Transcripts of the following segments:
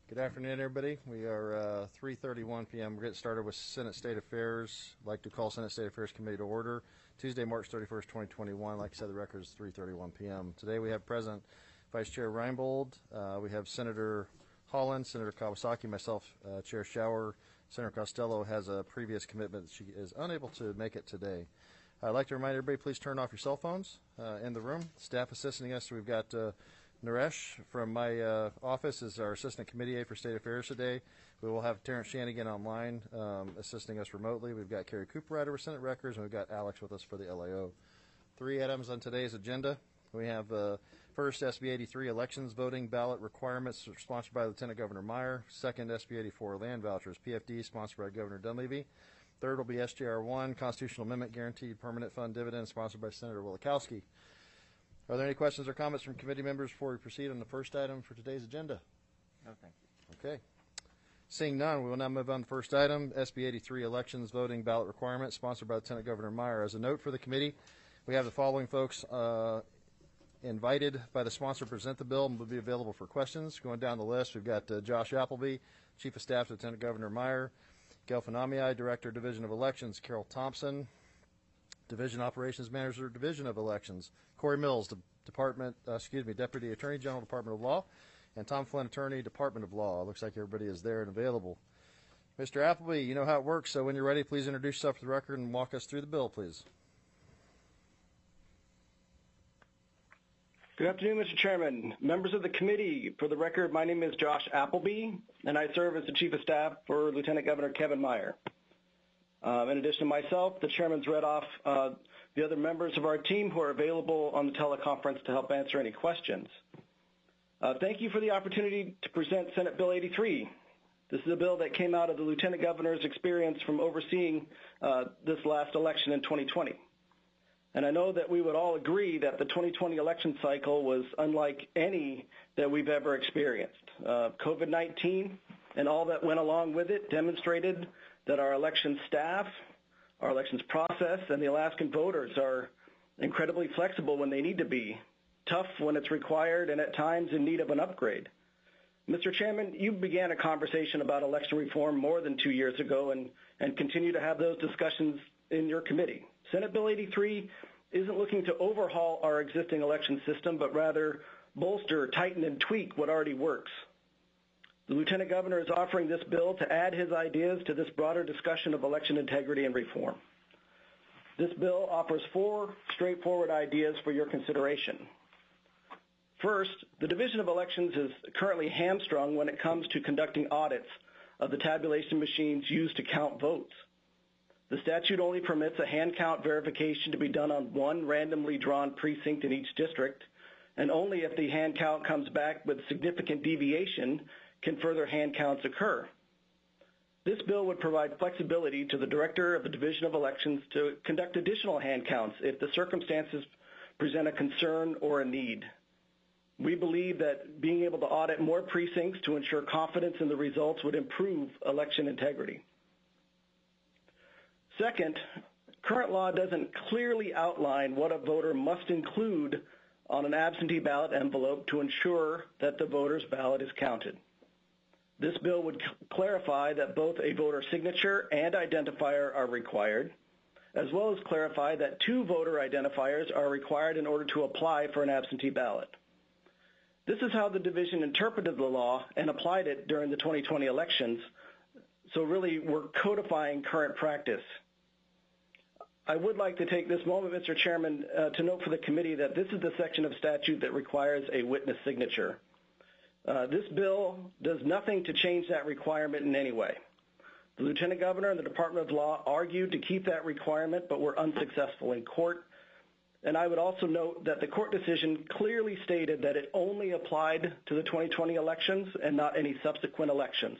Good afternoon, everybody. We are 3:31 p.m. We're getting started with Senate State Affairs. I'd like to call Senate State Affairs Committee to order. Tuesday, March 31st, 2021. Like I said, the record is 3:31 p.m. Today we have President Vice Chair Reinbold. We have Senator Holland, Senator Kawasaki, myself, Chair Schauer. Senator Costello has a previous commitment. She is unable to make it today. I'd like to remind everybody, please turn off your cell phones in the room. Staff assisting us, we've got Naresh from my office is our Assistant Committee Aide for State Affairs today. We will have Terrence Shanigan online assisting us remotely. We've got Carrie Cooper out of our Senate Records, and we've got Alex with us for the LAO. 3 items on today's agenda. We have first, SB 83 elections voting ballot requirements sponsored by Lieutenant Governor Meyer. Second, SB 84 land vouchers, PFD, sponsored by Governor Dunleavy. Third will be SJR 1, Constitutional Amendment Guaranteed Permanent Fund Dividend, sponsored by Senator Wielechowski. Are there any questions or comments from committee members before we proceed on the first item for today's agenda? No, thank you. Okay. Seeing none, we will now move on to the first item, SB 83 elections voting ballot requirements, sponsored by Lieutenant Governor Meyer. As a note for the committee, we have the following folks invited by the sponsor to present the bill and will be available for questions. Going down the list, we've got Josh Appleby, Chief of Staff to Lieutenant Governor Meyer, Gail Fanami, Director, Division of Elections, Carol Thompson, Division Operations Manager, Division of Elections, Corey Mills, Deputy Attorney General, Department of Law, and Tom Flynn, Attorney, Department of Law. It looks like everybody is there and available. Mr. Appleby, you know how it works, so when you're ready, please introduce yourself to the record and walk us through the bill, please. Good afternoon, Mr. Chairman. Members of the committee, for the record, my name is Josh Appleby, and I serve as the Chief of Staff for Lieutenant Governor Kevin Meyer. In addition to myself, the chairman's read off the other members of our team who are available on the teleconference to help answer any questions. Thank you for the opportunity to present Senate Bill 83. This is a bill that came out of the Lieutenant Governor's experience from overseeing this last election in 2020. And I know that we would all agree that the 2020 election cycle was unlike any that we've ever experienced. COVID-19 and all that went along with it demonstrated that our election staff, our elections process, and the Alaskan voters are incredibly flexible when they need to be, tough when it's required, and at times in need of an upgrade. Mr. Chairman, you began a conversation about election reform more than 2 years ago and continue to have those discussions in your committee. Senate Bill 83 isn't looking to overhaul our existing election system, but rather bolster, tighten, and tweak what already works. The Lieutenant Governor is offering this bill to add his ideas to this broader discussion of election integrity and reform. This bill offers 4 straightforward ideas for your consideration. First, the Division of Elections is currently hamstrung when it comes to conducting audits of the tabulation machines used to count votes. The statute only permits a hand count verification to be done on one randomly drawn precinct in each district, and only if the hand count comes back with significant deviation can further hand counts occur. This bill would provide flexibility to the Director of the Division of Elections to conduct additional hand counts if the circumstances present a concern or a need. We believe that being able to audit more precincts to ensure confidence in the results would improve election integrity. Second, current law doesn't clearly outline what a voter must include on an absentee ballot envelope to ensure that the voter's ballot is counted. This bill would clarify that both a voter signature and identifier are required, as well as clarify that 2 voter identifiers are required in order to apply for an absentee ballot. This is how the division interpreted the law and applied it during the 2020 elections, so really we're codifying current practice. I would like to take this moment, Mr. Chairman, to note for the committee that this is the section of statute that requires a witness signature. This bill does nothing to change that requirement in any way. The Lieutenant Governor and the Department of Law argued to keep that requirement, but were unsuccessful in court. And I would also note that the court decision clearly stated that it only applied to the 2020 elections and not any subsequent elections.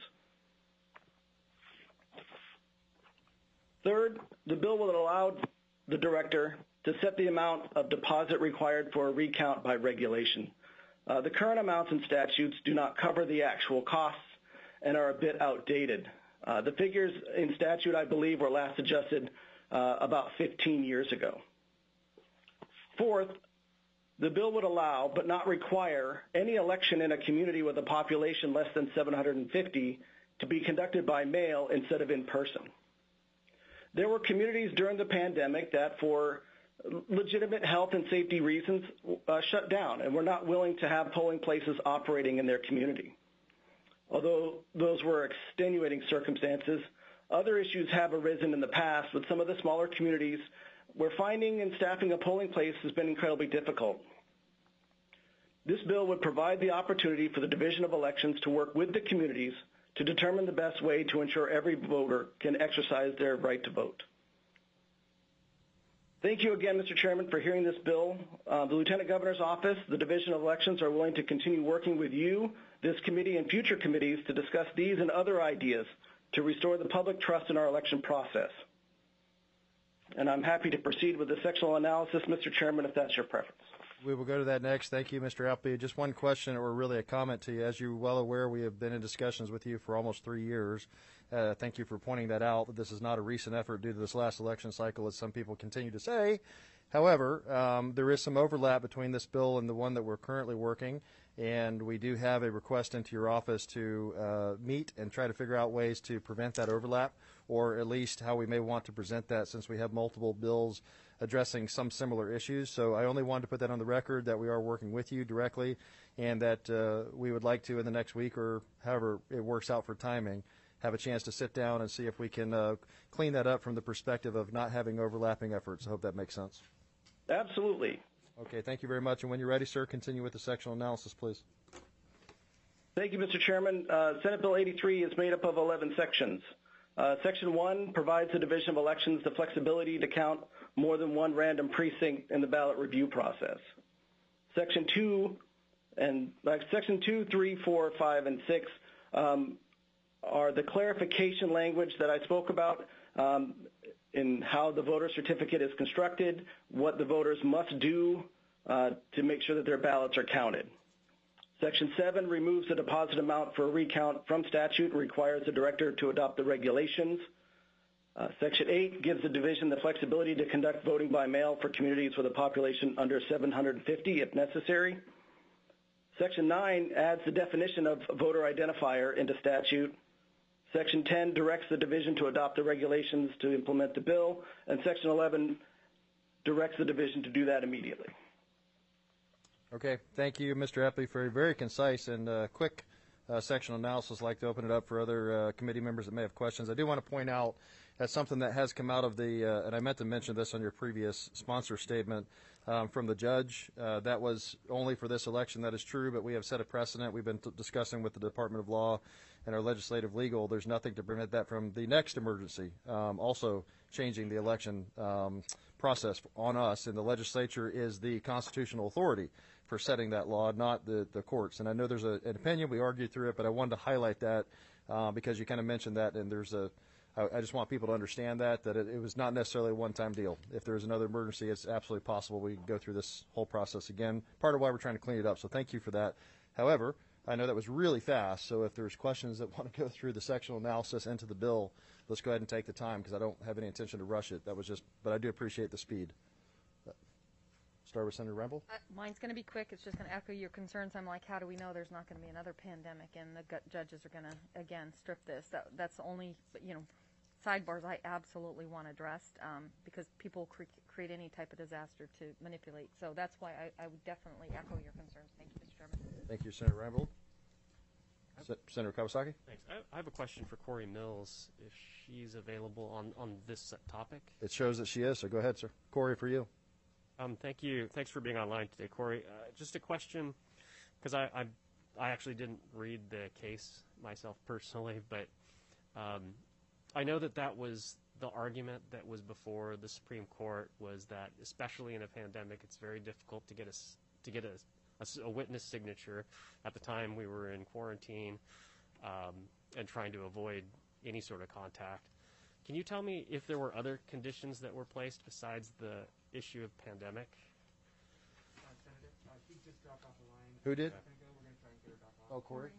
Third, the bill will allow the Director to set the amount of deposit required for a recount by regulation. The current amounts and statutes do not cover the actual costs and are a bit outdated. The figures in statute, I believe, were last adjusted about 15 years ago. Fourth, The bill would allow, but not require, any election in a community with a population less than 750 to be conducted by mail instead of in person. There were communities during the pandemic that, for legitimate health and safety reasons, shut down and were not willing to have polling places operating in their community. Although those were extenuating circumstances, other issues have arisen in the past with some of the smaller communities where finding and staffing a polling place has been incredibly difficult. This bill would provide the opportunity for the Division of Elections to work with the communities to determine the best way to ensure every voter can exercise their right to vote. Thank you again, Mr. Chairman, for hearing this bill. The Lieutenant Governor's Office, the Division of Elections, are willing to continue working with you, this committee, and future committees to discuss these and other ideas to restore the public trust in our election process. And I'm happy to proceed with the sectional analysis, Mr. Chairman, if that's your preference. We will go to that next. Thank you, Mr. Appleby. Just one question, or really a comment to you. As you're well aware, we have been in discussions with you for almost 3 years. Thank you for pointing that out. This is not a recent effort due to this last election cycle, as some people continue to say. However, there is some overlap between this bill and the one that we're currently working, and we do have a request into your office to meet and try to figure out ways to prevent that overlap, or at least how we may want to present that, since we have multiple bills addressing some similar issues. So I only wanted to put that on the record, that we are working with you directly, and that we would like to, in the next week or however it works out for timing, have a chance to sit down and see if we can clean that up from the perspective of not having overlapping efforts. I hope that makes sense. Absolutely. Okay, thank you very much. And when you're ready, sir, continue with the sectional analysis, please. Thank you, Mr. Chairman. Senate Bill 83 is made up of 11 sections. Section 1 provides the Division of Elections the flexibility to count more than one random precinct in the ballot review process. Section 2, 3, 4, 5, and 6 are the clarification language that I spoke about in how the voter certificate is constructed, what the voters must do to make sure that their ballots are counted. Section 7 removes the deposit amount for a recount from statute and requires the director to adopt the regulations. Section 8 gives the division the flexibility to conduct voting by mail for communities with a population under 750 if necessary. Section 9 adds the definition of voter identifier into statute. Section 10 directs the division to adopt the regulations to implement the bill, and Section 11 directs the division to do that immediately. Okay, thank you, Mr. Appleby, for a very concise and quick sectional analysis. I'd like to open it up for other committee members that may have questions. I do want to point out that's something that has come out of the, and I meant to mention this on your previous sponsor statement, from the judge. That was only for this election. That is true, but we have set a precedent. We've been discussing with the Department of Law and our legislative legal. There's nothing to prevent that from the next emergency, also changing the election process on us. And the legislature is the constitutional authority for setting that law, not the courts. And I know there's an opinion. We argued through it, but I wanted to highlight that because you kind of mentioned that, and I just want people to understand that it was not necessarily a one-time deal. If there's another emergency, it's absolutely possible we can go through this whole process again, part of why we're trying to clean it up. So thank you for that. However, I know that was really fast, so if there's questions that want to go through the sectional analysis into the bill, let's go ahead and take the time, because I don't have any intention to rush it. But I do appreciate the speed. Start with Senator Ramble. Mine's going to be quick. It's just going to echo your concerns. I'm like, how do we know there's not going to be another pandemic and the judges are going to, again, strip this? That's the only, sidebars I absolutely want addressed because people create any type of disaster to manipulate. So that's why I would definitely echo your concerns. Thank you, Mr. Chairman. Thank you, Senator Ramble. Senator Kawasaki. Thanks. I have a question for Corey Mills, if she's available on this topic. It shows that she is, so go ahead, sir. Corey, for you. Thank you. Thanks for being online today, Corey. Just a question, because I actually didn't read the case myself personally, but I know that was the argument that was before the Supreme Court, was that especially in a pandemic, it's very difficult to get a witness signature. At the time, we were in quarantine and trying to avoid any sort of contact. Can you tell me if there were other conditions that were placed besides the issue of pandemic? Senator, he just dropped off the line. Who did? We're going to try and get her back on. Oh, Corey?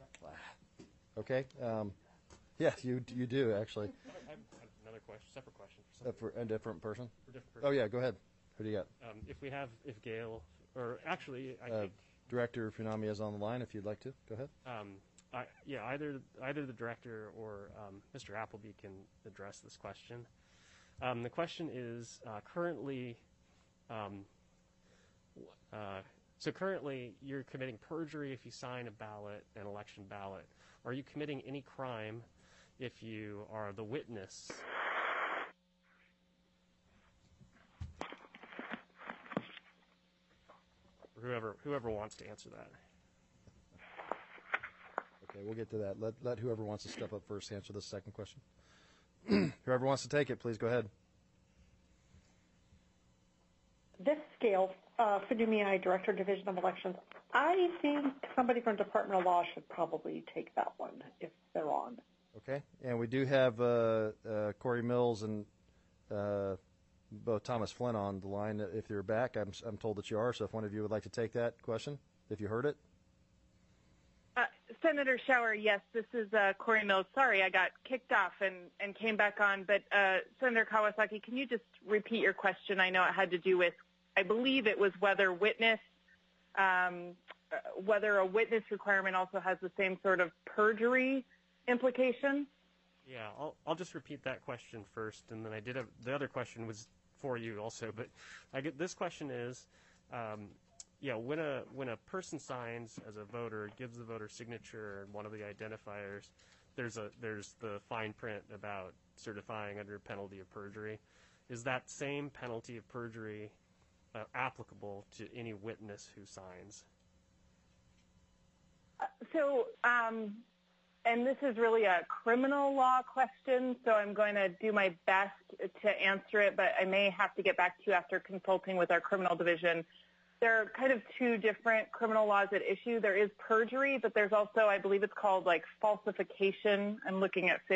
Okay. Yeah, you do, actually. I have another question, separate question. For a different person? For a different person. Oh, yeah, go ahead. Who do you got? If Gail or actually, I think Director Funami is on the line. If you'd like to, go ahead. either the director or Mr. Appleby can address this question. The question is currently. So currently, you're committing perjury if you sign a ballot, an election ballot. Are you committing any crime if you are the witness? Whoever wants to answer that. Okay, we'll get to that. Let whoever wants to step up first answer the second question. Whoever wants to take it, please go ahead. This scale, Funumi, Director, Division of Elections. I think somebody from Department of Law should probably take that one if they're on. Okay, and we do have Corey Mills and both Thomas Flynn on the line. If you're back, I'm told that you are. So if one of you would like to take that question, if you heard it. Senator Schauer, yes, this is Corey Mills. Sorry, I got kicked off and came back on. But Senator Kawasaki, can you just repeat your question? I know it had to do with, I believe it was whether a witness requirement also has the same sort of perjury implication. Yeah, I'll just repeat that question first, and then the other question was for you also. But this question is. When a person signs as a voter, gives the voter signature and one of the identifiers, there's the fine print about certifying under penalty of perjury. Is that same penalty of perjury applicable to any witness who signs? And this is really a criminal law question, so I'm going to do my best to answer it, but I may have to get back to you after consulting with our criminal division. There are kind of two different criminal laws at issue. There is perjury, but there's also, I believe it's called like falsification. I'm looking at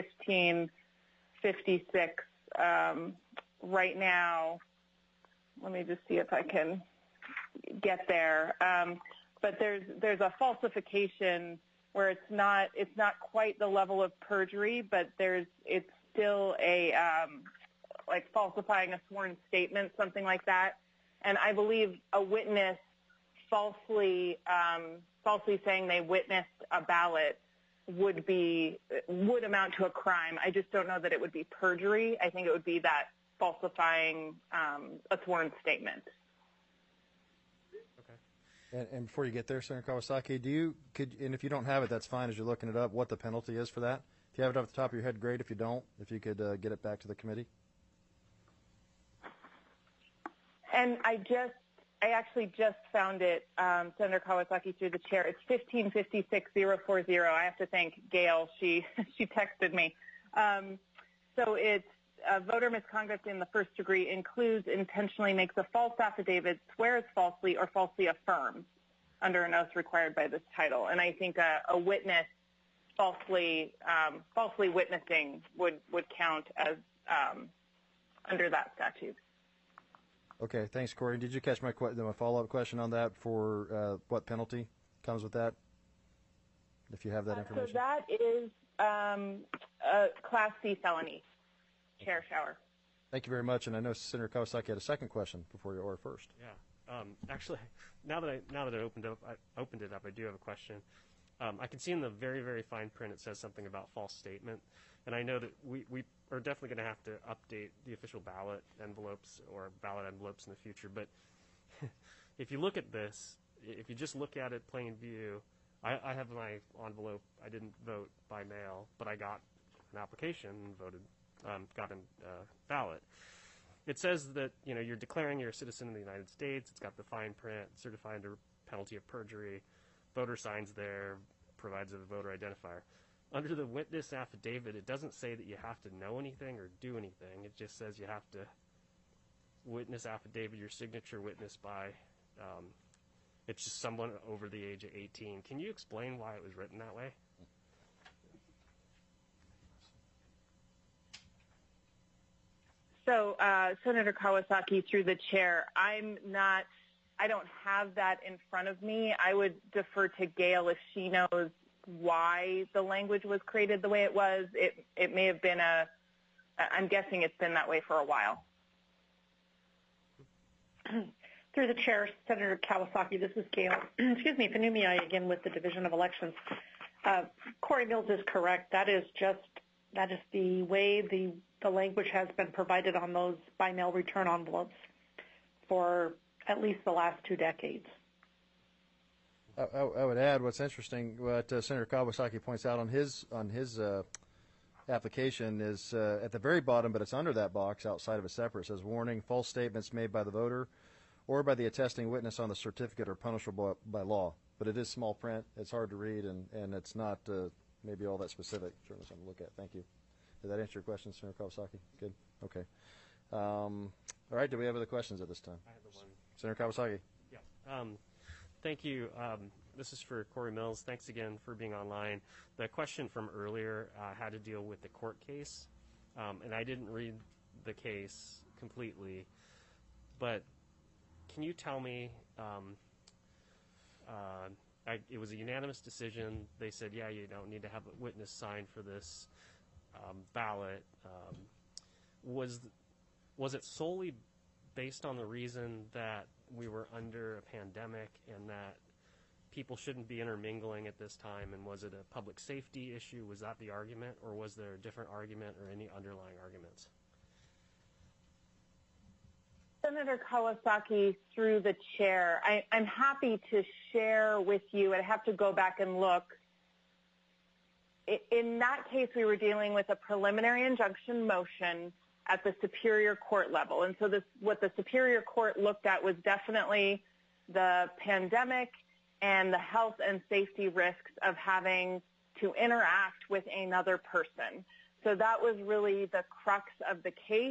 1556 right now. Let me just see if I can get there. But there's a falsification where it's not quite the level of perjury, but it's still a like falsifying a sworn statement, something like that. And I believe a witness falsely saying they witnessed a ballot would amount to a crime. I just don't know that it would be perjury. I think it would be that falsifying a sworn statement. Okay. And before you get there, Senator Kawasaki, and if you don't have it, that's fine as you're looking it up, what the penalty is for that? If you have it off the top of your head, great. If you don't, if you could get it back to the committee. And I actually just found it, Senator Kawasaki, through the chair. It's 1556040. I have to thank Gail. She texted me. So it's voter misconduct in the first degree includes intentionally makes a false affidavit, swears falsely, or falsely affirms under an oath required by this title. And I think a witness falsely witnessing would count as under that statute. Okay, thanks, Corey. Did you catch my follow-up question on that for what penalty comes with that, if you have that information? So that is a Class C felony, Chair Schauer. Thank you very much, and I know Senator Kawasaki had a second question before you, or first. Yeah. Actually, now that I opened it up, I do have a question. I can see in the very, very fine print it says something about false statement, and I know that we are definitely going to have to update the official ballot envelopes or ballot envelopes in the future. But if you look at this, if you just look at it plain view, I have my envelope. I didn't vote by mail, but I got an application and voted, got a ballot. It says that you're declaring you're a citizen of the United States. It's got the fine print, certified under penalty of perjury. Voter signs there, provides a voter identifier. Under the witness affidavit, it doesn't say that you have to know anything or do anything. It just says you have to witness affidavit, your signature witnessed by, it's just someone over the age of 18. Can you explain why it was written that way? So, Senator Kawasaki, through the chair, I don't have that in front of me. I would defer to Gail if she knows why the language was created the way it was. It may have been I'm guessing it's been that way for a while. Through the chair, Senator Kawasaki, this is Gail. Excuse me, Fanumi again with the Division of Elections. Corey Mills is correct. That is the way the language has been provided on those by mail return envelopes for at least the last 2 decades. I would add what's interesting, what Senator Kawasaki points out on his application is at the very bottom, but it's under that box outside of a separate. It says, warning, false statements made by the voter or by the attesting witness on the certificate are punishable by law. But it is small print. It's hard to read, and it's not maybe all that specific. Certainly something to look at. Thank you. Did that answer your question, Senator Kawasaki? Good. Okay. All right. Do we have other questions at this time? I have the one. Senator Kawasaki. Yeah. Thank you. This is for Corey Mills. Thanks again for being online. The question from earlier had to deal with the court case, and I didn't read the case completely, but can you tell me, it was a unanimous decision. They said, yeah, you don't need to have a witness sign for this ballot. Was it solely based on the reason that we were under a pandemic and that people shouldn't be intermingling at this time, and was it a public safety issue? Was that the argument, or was there a different argument or any underlying arguments? Senator Kawasaki, through the chair, I'm happy to share with you. I'd have to go back and look. In that case, we were dealing with a preliminary injunction motion at the Superior Court level. And so what the Superior Court looked at was definitely the pandemic and the health and safety risks of having to interact with another person. So that was really the crux of the case.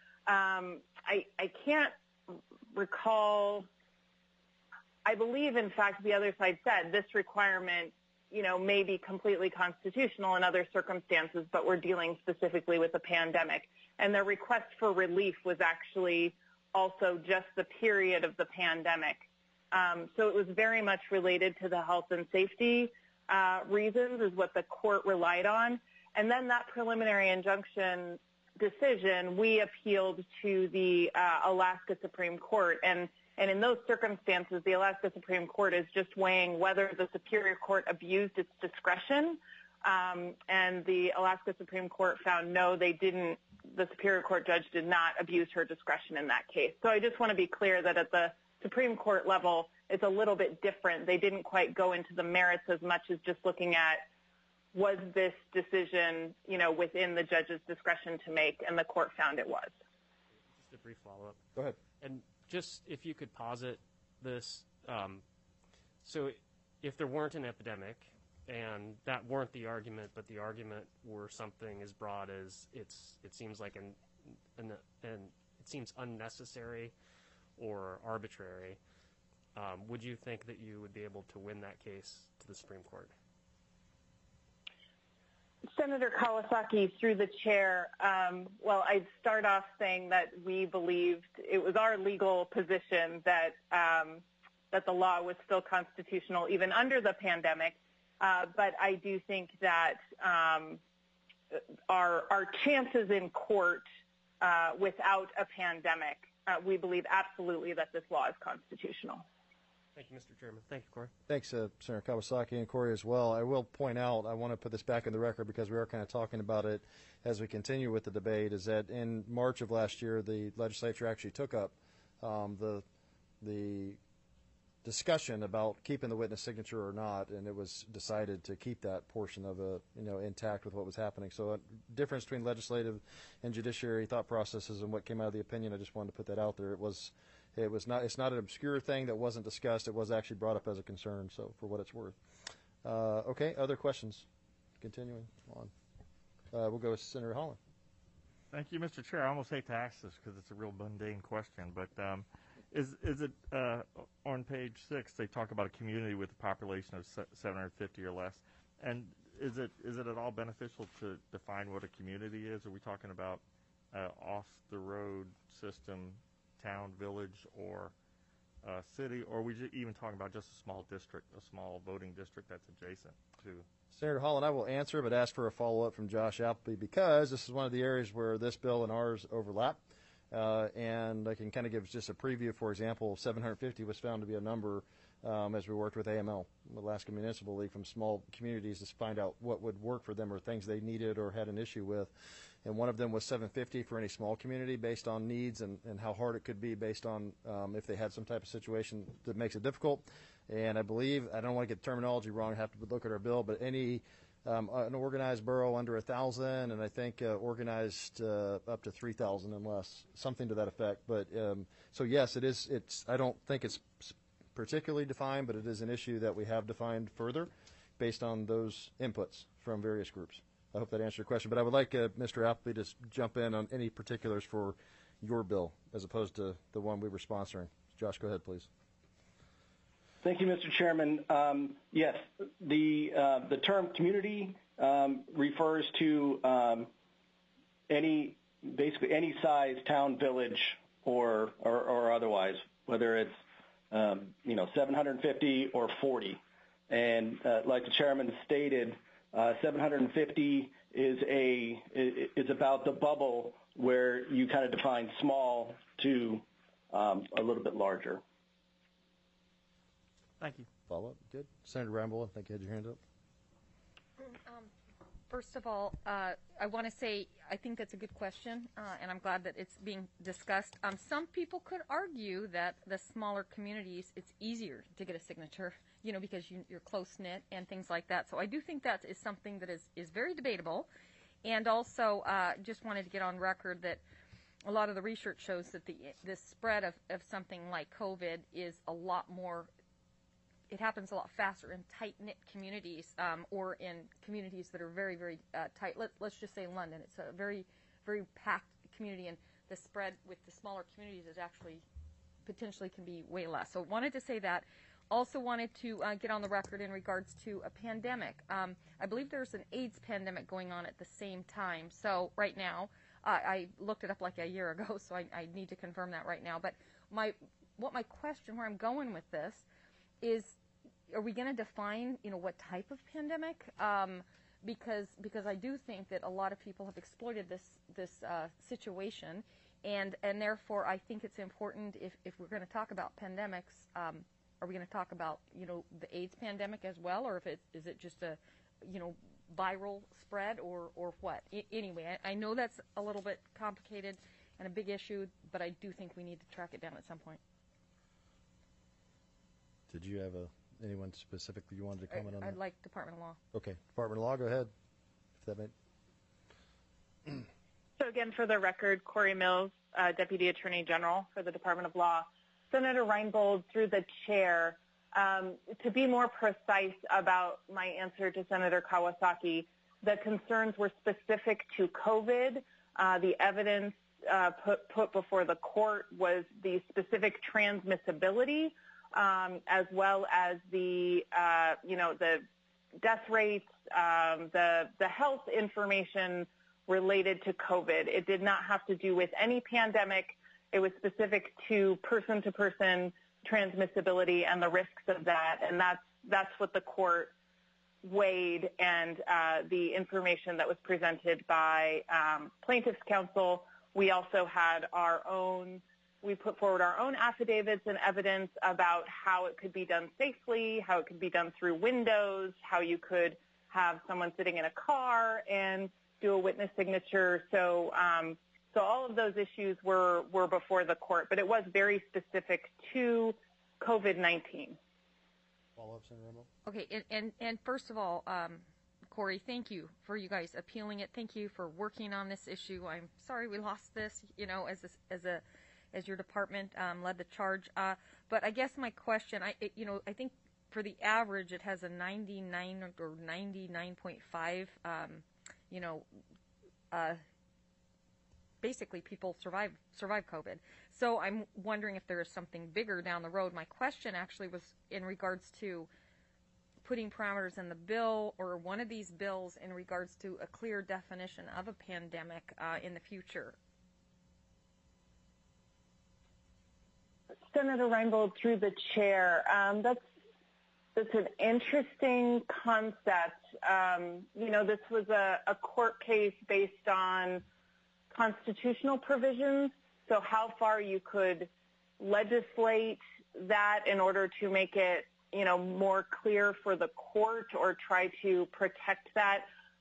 I can't recall. I believe, in fact, the other side said this requirement, may be completely constitutional in other circumstances, but we're dealing specifically with a pandemic. And the request for relief was actually also just the period of the pandemic. So it was very much related to the health and safety reasons is what the court relied on. And then that preliminary injunction decision, we appealed to the Alaska Supreme Court. And in those circumstances, the Alaska Supreme Court is just weighing whether the Superior Court abused its discretion. And the Alaska Supreme Court found no, they didn't. The Superior Court judge did not abuse her discretion in that case. So I just want to be clear that at the Supreme Court level, it's a little bit different. They didn't quite go into the merits as much as just looking at, was this decision, within the judge's discretion to make, and the court found it was. Just a brief follow-up. Go ahead. And just if you could posit this, so if there weren't an epidemic, and that weren't the argument, but the argument were something as broad as it seems like and it seems unnecessary or arbitrary, would you think that you would be able to win that case to the Supreme Court? Senator Kawasaki, through the chair, well, I'd start off saying that we believed it was our legal position that the law was still constitutional even under the pandemic. But I do think that our chances in court without a pandemic, we believe absolutely that this law is constitutional. Thank you, Mr. Chairman. Thank you, Corey. Thanks, Senator Kawasaki and Corey as well. I will point out, I want to put this back in the record because we are kind of talking about it as we continue with the debate, is that in March of last year, the legislature actually took up the discussion about keeping the witness signature or not, and it was decided to keep that portion of it, intact with what was happening. So a difference between legislative and judiciary thought processes and what came out of the opinion, I just wanted to put that out there. It's not an obscure thing that wasn't discussed. It was actually brought up as a concern, so for what it's worth. Okay, other questions? Continuing on. We'll go with Senator Holland. Thank you, Mr. Chair. I almost hate to ask this because it's a real mundane question, but is it on page 6 they talk about a community with a population of 750 or less, and is it at all beneficial to define what a community is? Are we talking about off the road system, town, village, or city, or are we even talking about just a small district, a small voting district that's adjacent to? Senator Holland, I will answer, but ask for a follow-up from Josh Appleby because this is one of the areas where this bill and ours overlap. And I can kind of give just a preview. For example, 750 was found to be a number as we worked with AML, Alaska Municipal League, from small communities to find out what would work for them or things they needed or had an issue with. And one of them was 750 for any small community based on needs and how hard it could be based on if they had some type of situation that makes it difficult. And I believe, I don't want to get terminology wrong, I have to look at our bill, but any an organized borough under 1,000, and I think organized up to 3,000 and less, something to that effect. But so yes, it is. I don't think it's particularly defined, but it is an issue that we have defined further, based on those inputs from various groups. I hope that answered your question. But I would like Mr. Appleby to jump in on any particulars for your bill, as opposed to the one we were sponsoring. Josh, go ahead, please. Thank you, Mr. Chairman. Yes, the term community refers to basically any size town, village, or otherwise, whether it's 750 or 40. And like the chairman stated, 750 is about the bubble where you kind of define small to a little bit larger. Thank you. Follow up? Good. Senator Rambo, I think you had your hand up. First of all, I want to say I think that's a good question, and I'm glad that it's being discussed. Some people could argue that the smaller communities, it's easier to get a signature, because you're close-knit and things like that. So I do think that is something that is very debatable. And also, just wanted to get on record that a lot of the research shows that the spread of something like COVID is a lot more. It happens a lot faster in tight-knit communities or in communities that are very, very tight. Let's just say London. It's a very, very packed community, and the spread with the smaller communities is actually potentially can be way less. So wanted to say that. Also wanted to get on the record in regards to a pandemic. I believe there's an AIDS pandemic going on at the same time. So right now, I looked it up like a year ago, so I need to confirm that right now. But my question, where I'm going with this, is, are we going to define, what type of pandemic? Because I do think that a lot of people have exploited this situation, and therefore I think it's important if we're going to talk about pandemics, are we going to talk about the AIDS pandemic as well, or is it just a viral spread or what? Anyway, I know that's a little bit complicated and a big issue, but I do think we need to track it down at some point. Did you have anyone specifically you wanted to comment on that? I'd like Department of Law. Okay. Department of Law, go ahead. If that may. So again, for the record, Corey Mills, Deputy Attorney General for the Department of Law. Senator Reinbold, through the chair, to be more precise about my answer to Senator Kawasaki, the concerns were specific to COVID. The evidence put before the court was the specific transmissibility, as well as the death rates, the health information related to COVID. It did not have to do with any pandemic. It was specific to person-to-person transmissibility and the risks of that, and that's what the court weighed, and the information that was presented by plaintiff's counsel. We also had we put forward our own affidavits and evidence about how it could be done safely, how it could be done through windows, how you could have someone sitting in a car and do a witness signature. So all of those issues were before the court, but it was very specific to COVID-19. Follow up, Senator Rambo? Okay, and first of all, Corey, thank you for you guys appealing it. Thank you for working on this issue. I'm sorry we lost this, as your department led the charge. But I guess my question, I think for the average it has a 99 or 99.5, basically people survive COVID. So I'm wondering if there is something bigger down the road. My question actually was in regards to putting parameters in the bill or one of these bills in regards to a clear definition of a pandemic in the future. Senator Reinbold, through the chair, that's an interesting concept. This was a court case based on constitutional provisions So how far you could legislate that in order to make it, more clear for the court or try to protect that,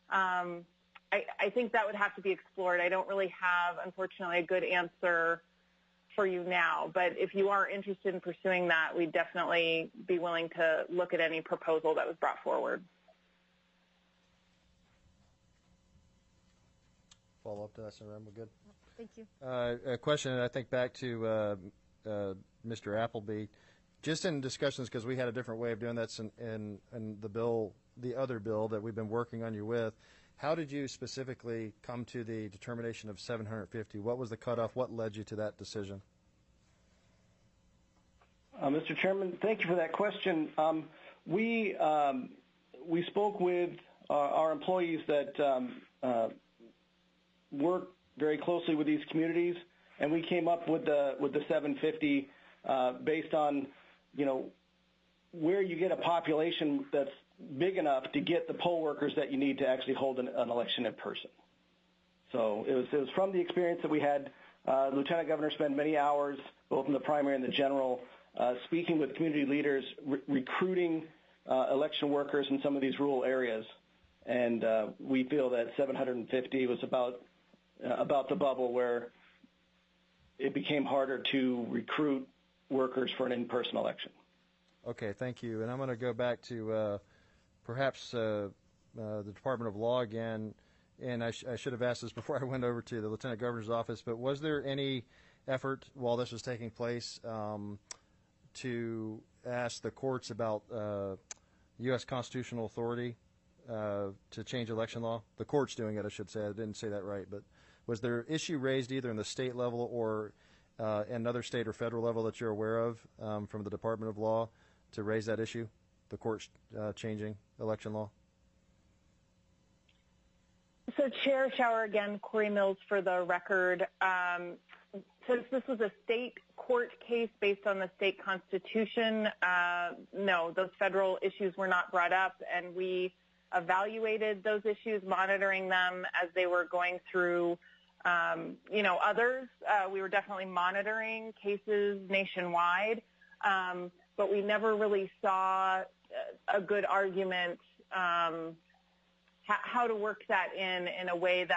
I think that would have to be explored. I don't really have, unfortunately, a good answer for you now. But if you are interested in pursuing that, we'd definitely be willing to look at any proposal that was brought forward. Follow up to that, Senator. We're good. Thank you. A question, and I think back to Mr. Appleby. Just in discussions, because we had a different way of doing that in the bill, the other bill that we've been working on you with, how did you specifically come to the determination of 750? What was the cutoff? What led you to that decision? Mr. Chairman, thank you for that question. We spoke with our employees that work very closely with these communities, and we came up with the 750 based on where you get a population that's big enough to get the poll workers that you need to actually hold an election in person. So it was from the experience that we had. Lieutenant Governor spent many hours, both in the primary and the general, speaking with community leaders, recruiting election workers in some of these rural areas. And we feel that 750 was about the bubble where it became harder to recruit workers for an in-person election. Okay, thank you. And I'm going to go back to perhaps the Department of Law again. And I should have asked this before I went over to the Lieutenant Governor's office, but was there any effort while this was taking place to ask the courts about U.S. constitutional authority to change election law? The court's doing it, I should say. I didn't say that right. But was there issue raised either in the state level or another state or federal level that you're aware of from the Department of Law to raise that issue, the court's changing election law? So Chair Schauer, again, Corey Mills for the record. Since this was a state court case based on the state constitution, no, those federal issues were not brought up, and we evaluated those issues, monitoring them as they were going through, others. We were definitely monitoring cases nationwide, but we never really saw a good argument how to work that in a way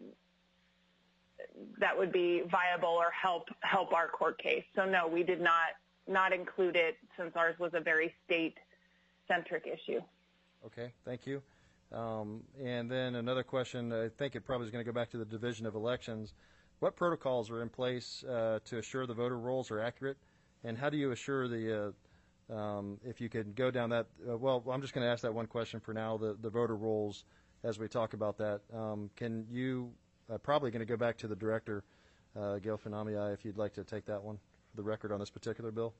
that would be viable or help our court case. So no, we did not include it since ours was a very state-centric issue. Okay, thank you. And then another question, I think it probably is going to go back to the Division of Elections. What protocols are in place to assure the voter rolls are accurate? And how do you assure if you could go down that, I'm just going to ask that one question for now, the voter rolls, as we talk about that. Can you, probably going to go back to the Director, Gail Finamia, if you'd like to take that one for the record on this particular bill.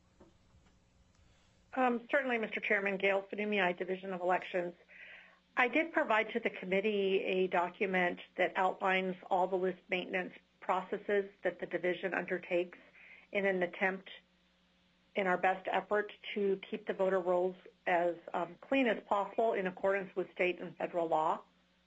Certainly, Mr. Chairman. Gail Finamia, Division of Elections. I did provide to the committee a document that outlines all the list maintenance processes that the division undertakes in an attempt, in our best effort, to keep the voter rolls as clean as possible in accordance with state and federal law.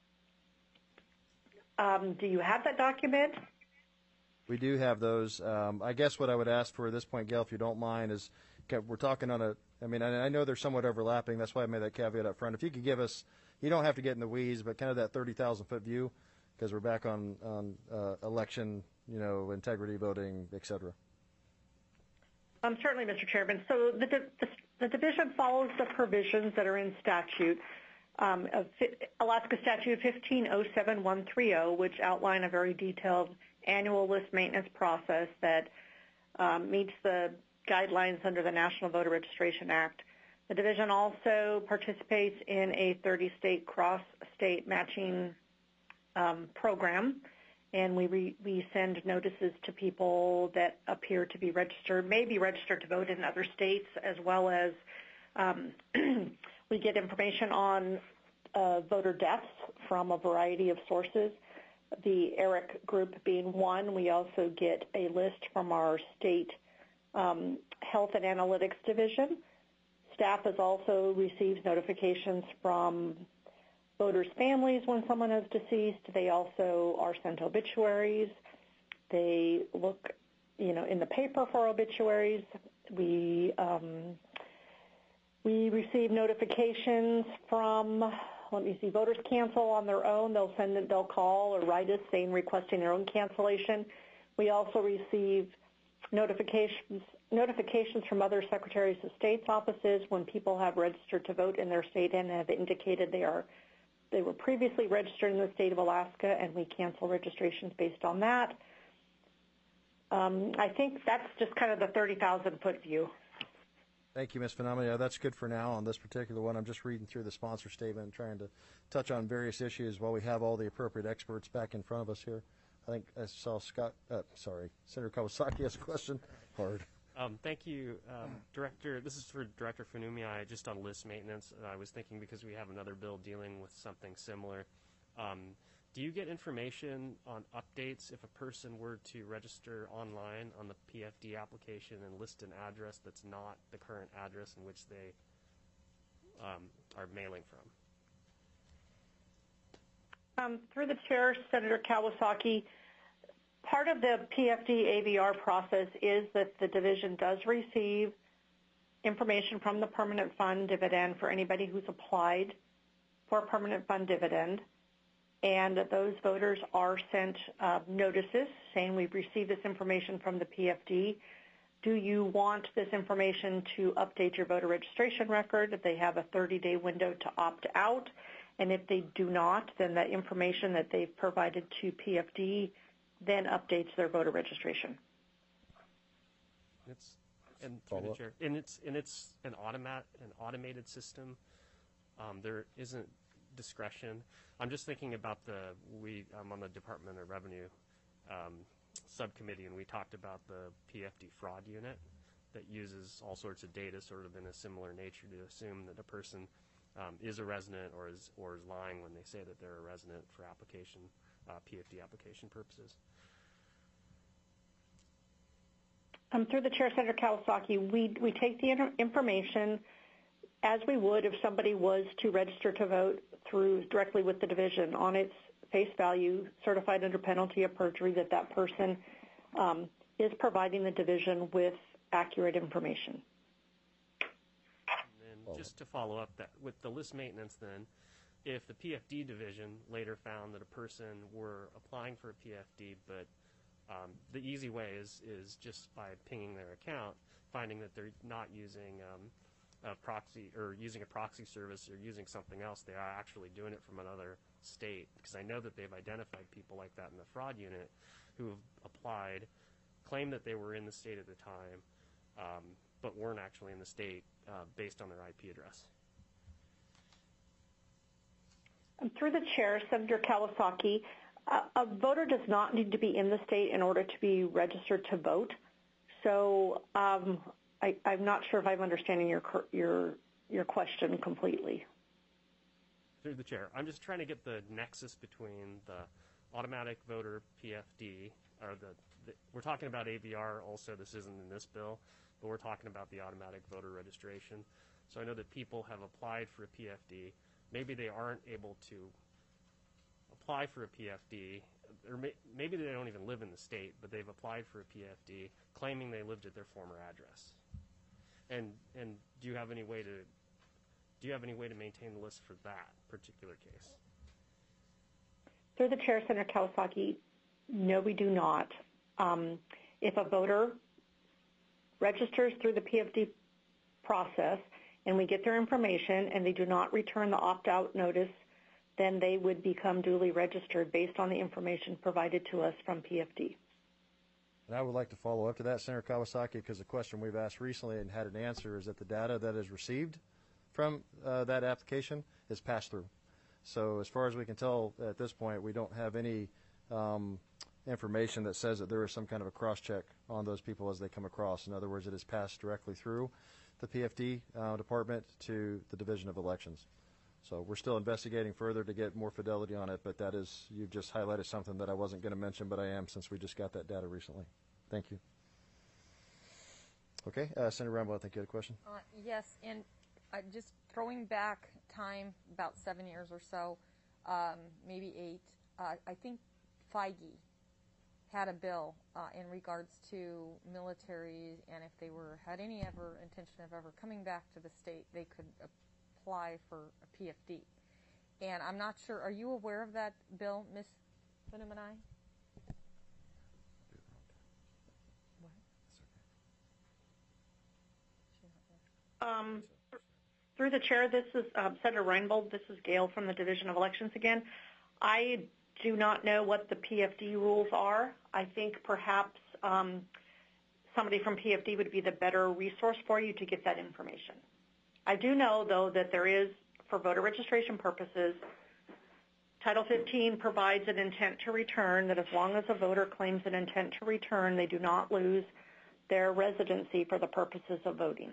Do you have that document? We do have those. I guess what I would ask for at this point, Gail, if you don't mind, is we're talking on I know they're somewhat overlapping. That's why I made that caveat up front. If you could give us, you don't have to get in the weeds, but kind of that 30,000-foot view, because we're back on election, integrity, voting, et cetera. Certainly, Mr. Chairman. So the division follows the provisions that are in statute, Alaska Statute 1507130, which outline a very detailed annual list maintenance process that meets the guidelines under the National Voter Registration Act. The division also participates in a 30-state cross-state matching program, and we send notices to people that appear to be registered, may be registered to vote in other states, as well as we get information on voter deaths from a variety of sources, the ERIC group being one. We also get a list from our state Health and Analytics Division. Staff has also received notifications from voters' families when someone is deceased. They also are sent obituaries. They look, in the paper for obituaries. We receive notifications from, voters cancel on their own. They'll call or write us requesting their own cancellation. We also receive notifications from other secretaries of state's offices when people have registered to vote in their state and have indicated they were previously registered in the state of Alaska, and we cancel registrations based on that. I think that's just kind of the 30,000-foot view. Thank you, Ms. Phenomena. Yeah, that's good for now on this particular one. I'm just reading through the sponsor statement and trying to touch on various issues while we have all the appropriate experts back in front of us here. I think I saw Senator Kawasaki has a question. Hard. Thank you, Director. This is for Director Funumi. Just on list maintenance, I was thinking because we have another bill dealing with something similar. Do you get information on updates if a person were to register online on the PFD application and list an address that's not the current address in which they are mailing from? Through the chair, Senator Kawasaki, part of the PFD AVR process is that the division does receive information from the permanent fund dividend for anybody who's applied for a permanent fund dividend, and that those voters are sent notices saying we've received this information from the PFD. Do you want this information to update your voter registration record? If they have a 30-day window to opt out, and if they do not, then that information that they've provided to PFD then updates their voter registration. It's an automated system. There isn't discretion. I'm just thinking about I'm on the Department of Revenue subcommittee, and we talked about the PFD fraud unit that uses all sorts of data sort of in a similar nature to assume that a person is a resident or is lying when they say that they're a resident for PFD application purposes. Through the chair, Senator Kawasaki, we take the information as we would if somebody was to register to vote directly with the division on its face value, certified under penalty of perjury that person is providing the division with accurate information. And then just to follow up that with the list maintenance then, if the PFD division later found that a person were applying for a PFD, but the easy way is just by pinging their account, finding that they're not using a proxy or using a proxy service or using something else, they are actually doing it from another state, because I know that they've identified people like that in the fraud unit who have applied, claimed that they were in the state at the time, but weren't actually in the state based on their IP address. Through the chair, Senator Kawasaki, a voter does not need to be in the state in order to be registered to vote. So I'm not sure if I'm understanding your question completely. Through the chair, I'm just trying to get the nexus between the automatic voter PFD, or we're talking about AVR also, this isn't in this bill, but we're talking about the automatic voter registration. So I know that people have applied for a PFD. Maybe they aren't able to apply for a PFD, or maybe they don't even live in the state, but they've applied for a PFD claiming they lived at their former address. And do you have any way to maintain the list for that particular case? Through the chair, Senator Kawasaki, no, we do not. If a voter registers through the PFD process and we get their information and they do not return the opt-out notice, then they would become duly registered based on the information provided to us from PFD. And I would like to follow up to that, Senator Kawasaki, because the question we've asked recently and had an answer is that the data that is received from that application is passed through. So as far as we can tell at this point, we don't have any information that says that there is some kind of a cross-check on those people as they come across. In other words, it is passed directly through the PFD department to the Division of Elections. So we're still investigating further to get more fidelity on it, but that is, you've just highlighted something that I wasn't going to mention, but I am since we just got that data recently. Thank you. Okay, Senator Rambo, I think you had a question. Yes, and just throwing back time about 7 years or so, maybe 8, I think Feige had a bill in regards to military, and if they had any intention of ever coming back to the state, they could apply for a PFD. And I'm not sure, are you aware of that bill, Ms. Funumanai? Through the chair, this is Senator Reinbold. This is Gail from the Division of Elections again. I do not know what the PFD rules are. I think perhaps somebody from PFD would be the better resource for you to get that information. I do know, though, that there is, for voter registration purposes, Title 15 provides an intent to return, that as long as a voter claims an intent to return, they do not lose their residency for the purposes of voting.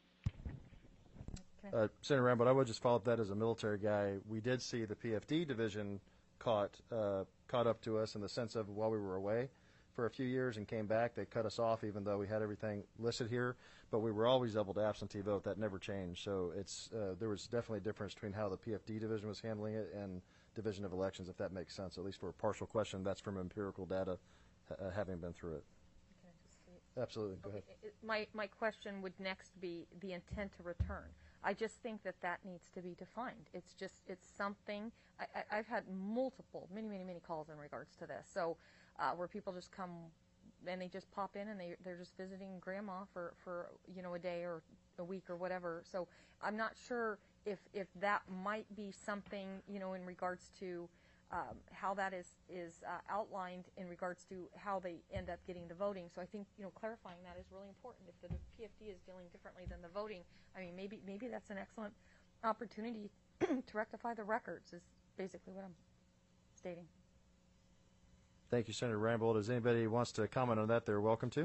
Senator Rambo, I would just follow up that as a military guy. We did see the PFD division caught up to us in the sense of while we were away for a few years and came back, they cut us off even though we had everything listed here, but we were always able to absentee vote. That never changed. So it's there was definitely a difference between how the PFD division was handling it and Division of Elections, if that makes sense, at least for a partial question. That's from empirical data, having been through it. Absolutely. Go ahead. My question would next be the intent to return. I just think that needs to be defined. It's something, I've had many calls in regards to this. So where people just come and they just pop in and they're just visiting grandma for a day or a week or whatever. So I'm not sure if that might be something, in regards to how that is outlined in regards to how they end up getting the voting. So I think, clarifying that is really important. If the PFD is dealing differently than the voting, I mean, maybe that's an excellent opportunity to rectify the records is basically what I'm stating. Thank you, Senator Rambold. Does anybody wants to comment on that, they're welcome to. I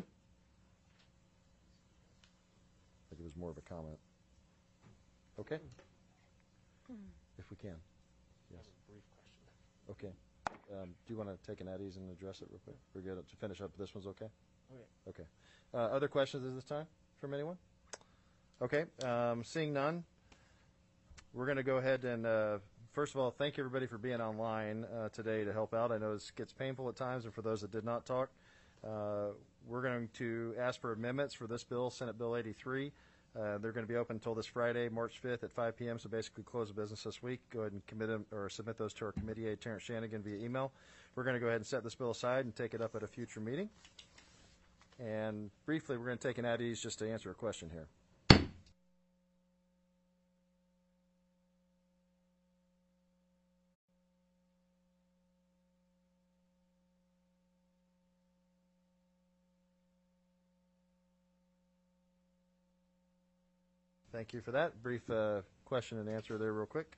think it was more of a comment. Okay. If we can. Yes. Brief question. Okay. Do you want to take an at ease and address it real quick? We're good to finish up. This one's okay? Okay. Okay. Other questions at this time from anyone? Okay. Seeing none, we're going to go ahead and, first of all, thank everybody for being online today to help out. I know this gets painful at times, and for those that did not talk, we're going to ask for amendments for this bill, Senate Bill 83. They're going to be open until this Friday, March 5th at 5 p.m., so basically close the business this week. Go ahead and commit them or submit those to our committee aide, Terrence Shanigan, via email. We're going to go ahead and set this bill aside and take it up at a future meeting. And briefly, we're going to take an at ease just to answer a question here. Thank you for that. Brief question and answer there real quick.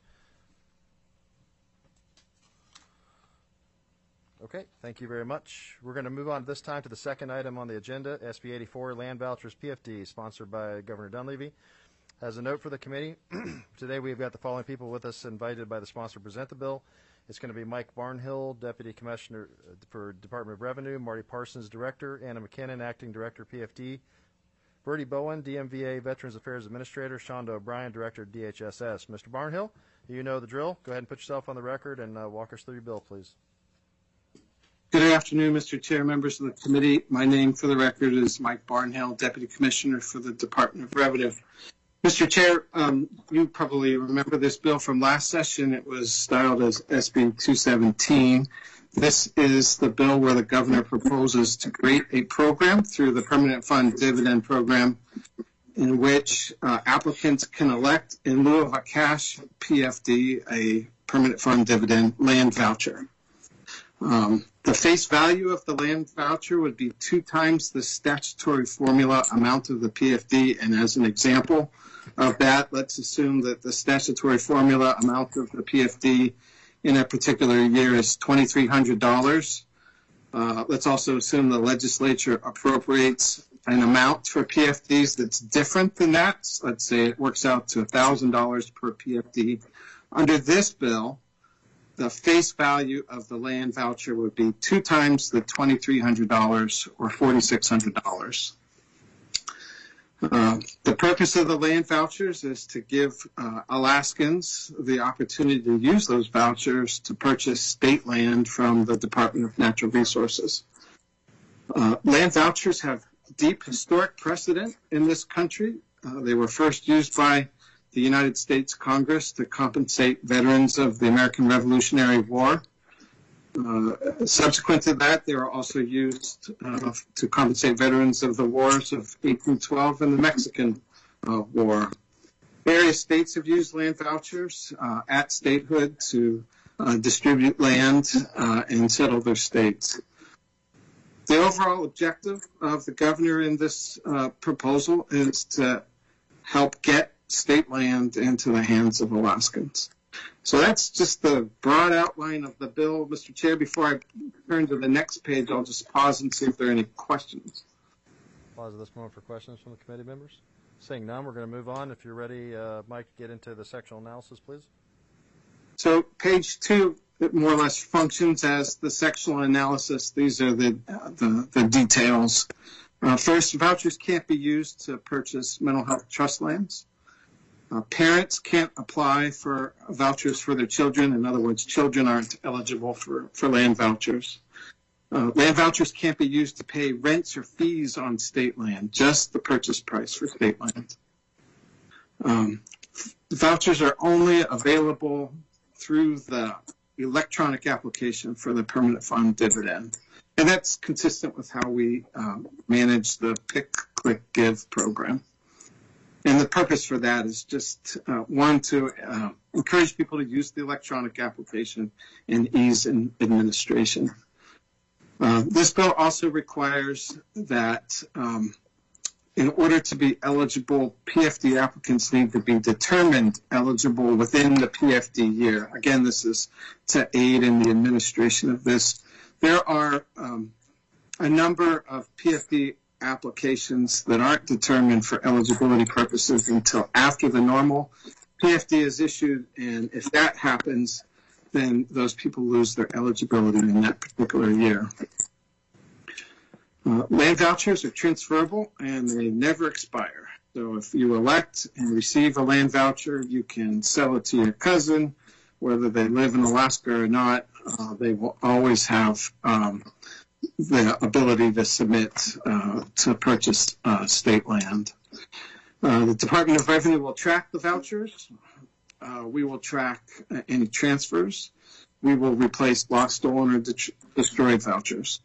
Okay, thank you very much. We're going to move on this time to the second item on the agenda, SB 84, Land Vouchers PFD, sponsored by Governor Dunleavy. As a note for the committee, today we've got the following people with us invited by the sponsor to present the bill. It's going to be Mike Barnhill, Deputy Commissioner for Department of Revenue, Marty Parsons, Director, Anna McKinnon, Acting Director, PFD, Bertie Bowen, DMVA Veterans Affairs Administrator, Shonda O'Brien, Director, DHSS. Mr. Barnhill, you know the drill. Go ahead and put yourself on the record and walk us through your bill, please. Good afternoon, Mr. Chair, members of the committee. My name for the record is Mike Barnhill, Deputy Commissioner for the Department of Revenue. Mr. Chair, you probably remember this bill from last session. It was styled as SB 217. This is the bill where the governor proposes to create a program through the Permanent Fund Dividend Program in which applicants can elect, in lieu of a cash PFD, a Permanent Fund Dividend land voucher. The face value of the land voucher would be 2 times the statutory formula amount of the PFD, and as an example of that, let's assume that the statutory formula amount of the PFD in a particular year is $2,300. Let's also assume the legislature appropriates an amount for PFDs that's different than that. Let's say it works out to $1,000 per PFD. Under this bill, the face value of the land voucher would be 2 times the $2,300 or $4,600. The purpose of the land vouchers is to give Alaskans the opportunity to use those vouchers to purchase state land from the Department of Natural Resources. Land vouchers have deep historic precedent in this country. They were first used by the United States Congress to compensate veterans of the American Revolutionary War. Subsequent to that, they were also used to compensate veterans of the wars of 1812 and the Mexican War. Various states have used land vouchers at statehood to distribute land and settle their states. The overall objective of the governor in this proposal is to help get state land into the hands of Alaskans. So that's just the broad outline of the bill. Mr. Chair, before I turn to the next page, I'll just pause and see if there are any questions. Pause at this moment for questions from the committee members. Seeing none, we're going to move on. If you're ready, Mike, get into the sectional analysis, please. So page 2, it more or less functions as the sectional analysis. These are the details. First, vouchers can't be used to purchase mental health trust lands. Parents can't apply for vouchers for their children. In other words, children aren't eligible for land vouchers. Land vouchers can't be used to pay rents or fees on state land, just the purchase price for state land. Vouchers are only available through the electronic application for the permanent fund dividend. And that's consistent with how we manage the Pick, Click, Give program. And the purpose for that is just, one, to encourage people to use the electronic application and ease in administration. This bill also requires that in order to be eligible, PFD applicants need to be determined eligible within the PFD year. Again, this is to aid in the administration of this. There are a number of PFD applications that aren't determined for eligibility purposes until after the normal PFD is issued, and if that happens, then those people lose their eligibility in that particular year. Land vouchers are transferable and they never expire. So if you elect and receive a land voucher, you can sell it to your cousin, whether they live in Alaska or not. They will always have the ability to submit to purchase state land. The Department of Revenue will track the vouchers. We will track any transfers. We will replace lost, stolen, or destroyed vouchers.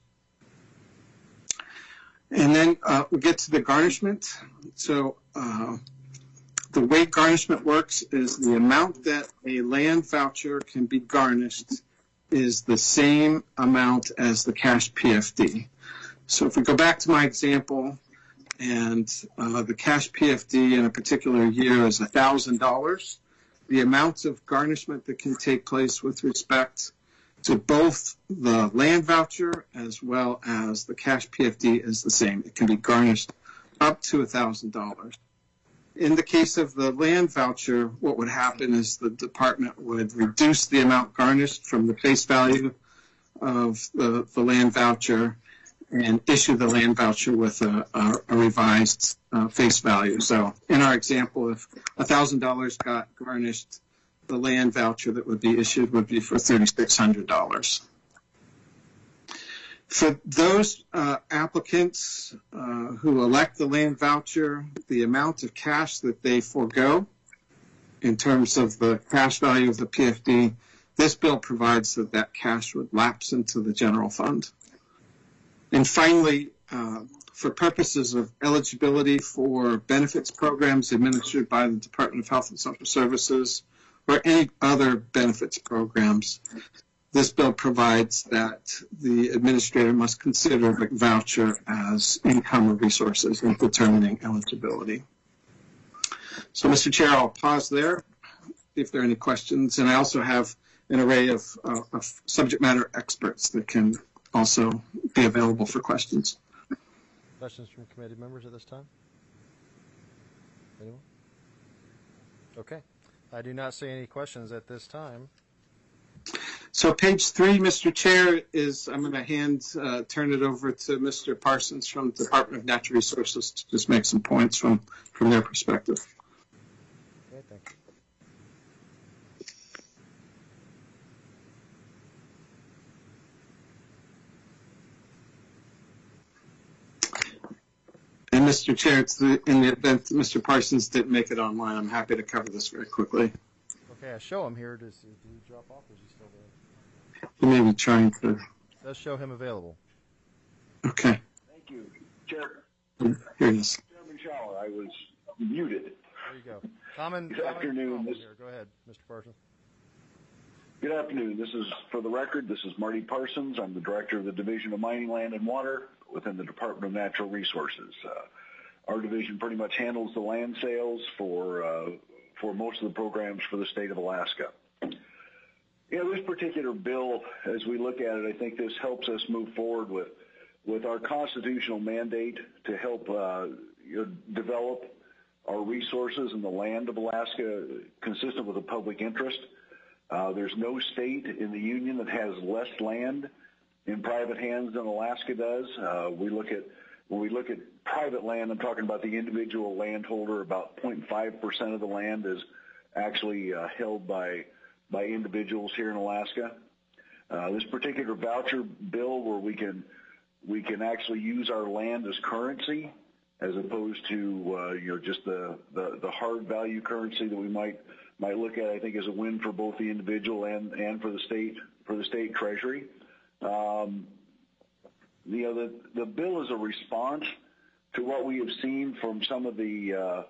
And then we get to the garnishment. So the way garnishment works is the amount that a land voucher can be garnished is the same amount as the cash PFD. So if we go back to my example, and the cash PFD in a particular year is $1,000, the amount of garnishment that can take place with respect to both the land voucher as well as the cash PFD is the same. It can be garnished up to $1,000. In the case of the land voucher, what would happen is the department would reduce the amount garnished from the face value of the land voucher and issue the land voucher with a revised face value. So in our example, if $1,000 got garnished, the land voucher that would be issued would be for $3,600. For those applicants who elect the land voucher, the amount of cash that they forego in terms of the cash value of the PFD, this bill provides that that cash would lapse into the general fund. And finally, for purposes of eligibility for benefits programs administered by the Department of Health and Social Services or any other benefits programs, this bill provides that the administrator must consider the voucher as income or resources in determining eligibility. So, Mr. Chair, I'll pause there if there are any questions. And I also have an array of subject matter experts that can also be available for questions. Questions from committee members at this time? Anyone? Okay. I do not see any questions at this time. So page 3, Mr. Chair, is I'm going to turn it over to Mr. Parsons from the Department of Natural Resources to just make some points from their perspective. Okay, thank you. Mr. Chair, in the event that Mr. Parsons didn't make it online, I'm happy to cover this very quickly. Okay, I show him here. Did he drop off or is he still there? He may be trying to. It does show him available. Okay. Thank you, Chair. Here he is. Chairman Schauer, I was muted. There you go. Good afternoon. Go ahead, Mr. Parsons. Good afternoon. This is, for the record, this is Marty Parsons. I'm the Director of the Division of Mining, Land, and Water within the Department of Natural Resources. Our division pretty much handles the land sales for most of the programs for the state of Alaska. This particular bill, as we look at it, I think this helps us move forward with our constitutional mandate to help develop our resources in the land of Alaska consistent with the public interest. There's no state in the Union that has less land in private hands than Alaska does. When we look at private land, I'm talking about the individual landholder. About 0.5% of the land is actually held by individuals here in Alaska. This particular voucher bill, where we can actually use our land as currency, as opposed to just the hard value currency that we might look at, I think, is a win for both the individual and for the state treasury. The bill is a response to what we have seen from some of the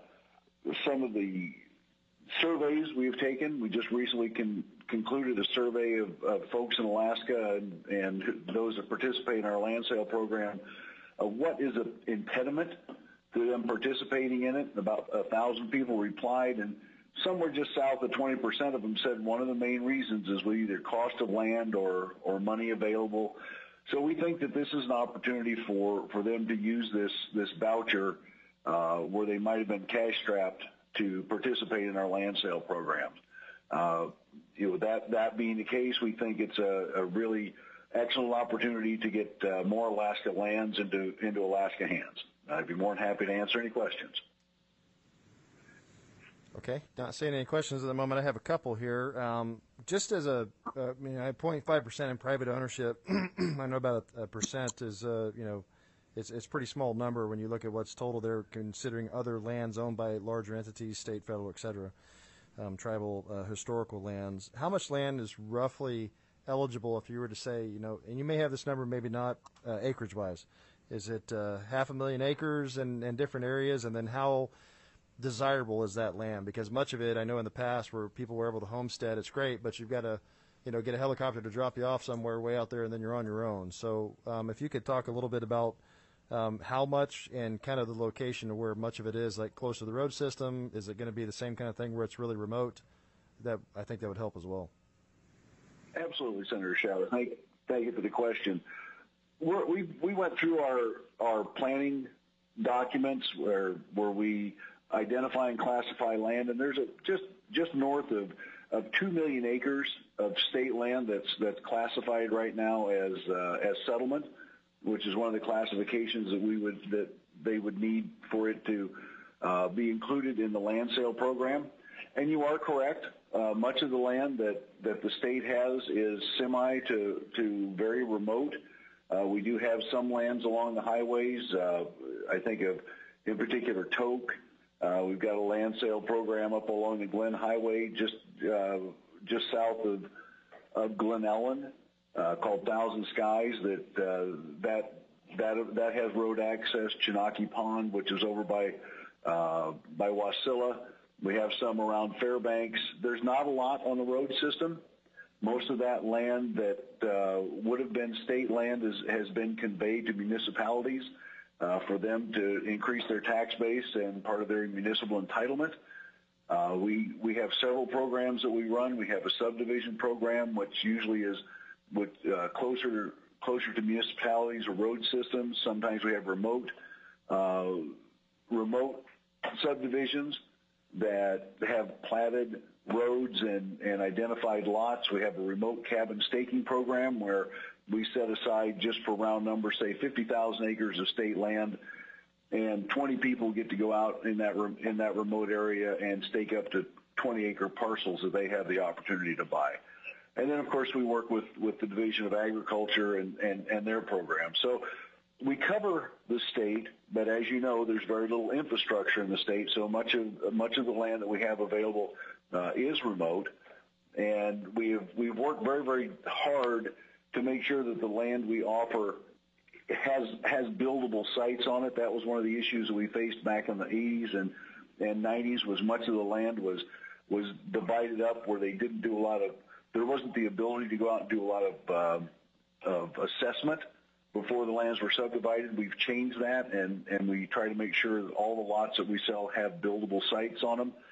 surveys we have taken. We just recently concluded a survey of folks in Alaska and those that participate in our land sale program of what is an impediment to them participating in it. About 1,000 people replied, and somewhere just south of 20% of them said one of the main reasons is with either cost of land or money available. So we think that this is an opportunity for them to use this voucher where they might have been cash strapped to participate in our land sale programs. That being the case, we think it's a really excellent opportunity to get more Alaska lands into Alaska hands. I'd be more than happy to answer any questions. Okay, not seeing any questions at the moment. I have a couple here. Just as I have 0.5% in private ownership. I know about a percent is, it's a pretty small number when you look at what's total there, considering other lands owned by larger entities, state, federal, et cetera, tribal, historical lands. How much land is roughly eligible if you were to say, and you may have this number, maybe not acreage-wise. Is it 500,000 acres in different areas? And then how desirable is that land? Because much of it, I know in the past where people were able to homestead, it's great, but you've got to, get a helicopter to drop you off somewhere way out there, and then you're on your own. So if you could talk a little bit about how much and kind of the location of where much of it is, like close to the road system, is it going to be the same kind of thing where it's really remote? I think that would help as well. Absolutely, Senator Schauer. Thank you for the question. We went through our planning documents where we identify and classify land, and there's just north of 2 million acres of state land that's classified right now as settlement, which is one of the classifications that they would need for it to be included in the land sale program. And you are correct. Much of the land that the state has is semi to very remote. We do have some lands along the highways. I think of, in particular, Tok. We've got a land sale program up along the Glen Highway just south of Glen Ellen called Thousand Skies that has road access. Chinaki Pond, which is over by Wasilla. We have some around Fairbanks. There's not a lot on the road system. Most of that land that would have been state land has been conveyed to municipalities for them to increase their tax base and part of their municipal entitlement. We have several programs that we run. We have a subdivision program, which usually is closer to municipalities or road systems. Sometimes we have remote subdivisions that have platted roads and identified lots. We have a remote cabin staking program where we set aside, just for round numbers, say 50,000 acres of state land, and 20 people get to go out in that remote area and stake up to 20-acre parcels that they have the opportunity to buy. And then, of course, we work with the Division of Agriculture and their program. So we cover the state but as you know, there's very little infrastructure in the state, so much of the land that we have available is remote, and we've worked very, very hard to make sure that the land we offer has buildable sites on it. That was one of the issues that we faced back in the 80s and 90s. Was much of the land was divided up where they didn't do a lot of. There wasn't the ability to go out and do a lot of assessment before the lands were subdivided. We've changed that, and we try to make sure that all the lots that we sell have buildable sites on them.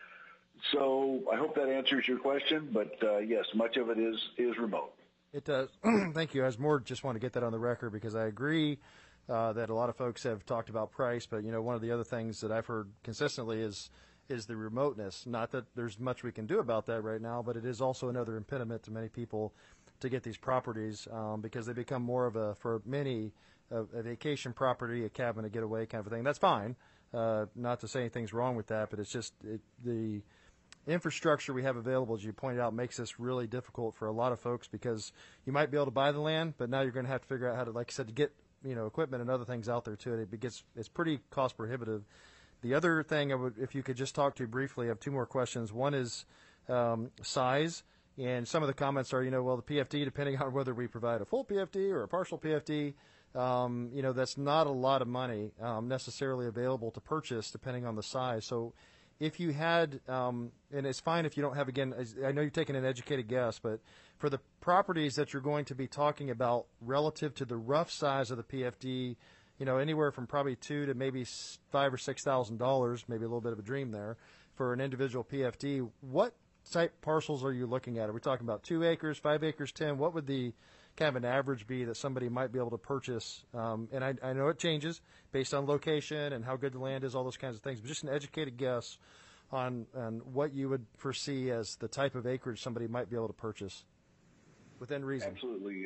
So I hope that answers your question, but yes, much of it is remote. It does. Thank you. I just want to get that on the record because I agree that a lot of folks have talked about price, but one of the other things that I've heard consistently is the remoteness. Not that there's much we can do about that right now, but it is also another impediment to many people to get these properties because they become more of for many, a vacation property, a cabin, a getaway kind of a thing. That's fine. Not to say anything's wrong with that, but it's just the infrastructure we have available, as you pointed out, makes this really difficult for a lot of folks because you might be able to buy the land, but now you're going to have to figure out how to, like I said, to get equipment and other things out there to it. It's pretty cost prohibitive. The other thing if you could just talk to briefly, I have two more questions. One is size, and some of the comments are, well, the PFD, depending on whether we provide a full PFD or a partial PFD, that's not a lot of money necessarily available to purchase depending on the size. So if you had, and it's fine if you don't have, again, I know you're taking an educated guess, but for the properties that you're going to be talking about relative to the rough size of the PFD, anywhere from probably $2,000 to maybe $5,000 or $6,000, maybe a little bit of a dream there, for an individual PFD, what type parcels are you looking at? Are we talking about 2 acres, 5 acres, 10? What would the kind of an average be that somebody might be able to purchase? And I know it changes based on location and how good the land is, all those kinds of things, but just an educated guess on what you would foresee as the type of acreage somebody might be able to purchase within reason. Absolutely,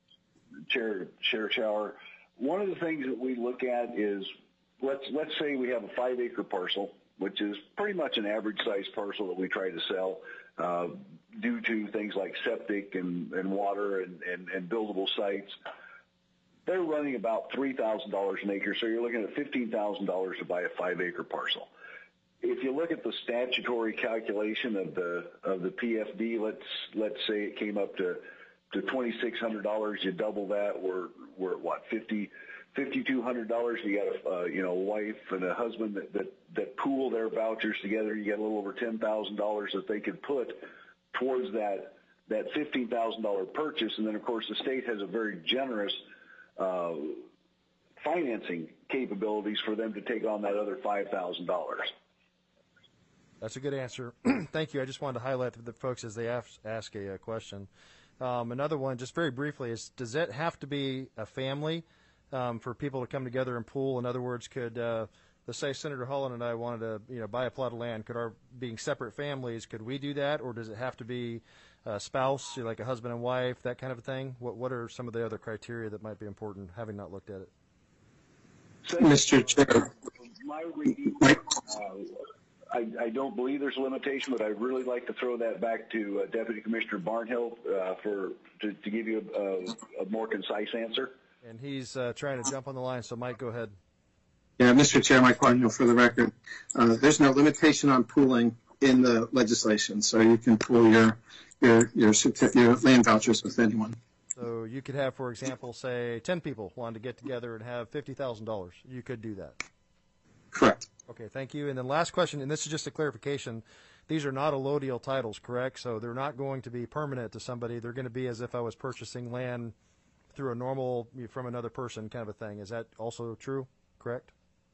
Chair Shower. One of the things that we look at is let's say we have a 5-acre parcel, which is pretty much an average size parcel that we try to sell due to things like septic and water and buildable sites. They're running about $3,000 an acre, so you're looking at $15,000 to buy a 5-acre parcel. If you look at the statutory calculation of the PFD, let's say it came up to $2,600. You double that, we're at what, $5,200. You got a wife and a husband that pool their vouchers together. You get a little over $10,000 that they could put towards that $15,000 purchase, and then of course the state has a very generous financing capabilities for them to take on that other $5,000. That's a good answer. Thank you. I just wanted to highlight for the folks as they ask a question. Another one, just very briefly, is does it have to be a family for people to come together and pool? In other words, could let's say Senator Holland and I wanted to buy a plot of land. Could our being separate families, could we do that, or does it have to be a spouse, like a husband and wife, that kind of a thing? What are some of the other criteria that might be important, having not looked at it? Mr. Chair. My reading, I don't believe there's a limitation, but I'd really like to throw that back to Deputy Commissioner Barnhill to give you a more concise answer. And he's trying to jump on the line, so Mike, go ahead. Yeah, Mr. Chair, Mike Barnhill for the record. There's no limitation on pooling in the legislation, so you can pool your land vouchers with anyone. So you could have, for example, say 10 people wanted to get together and have $50,000. You could do that. Correct. Okay, thank you. And then last question, and this is just a clarification. These are not allodial titles, correct? So they're not going to be permanent to somebody. They're going to be as if I was purchasing land through a normal, from another person kind of a thing. Is that also true, correct?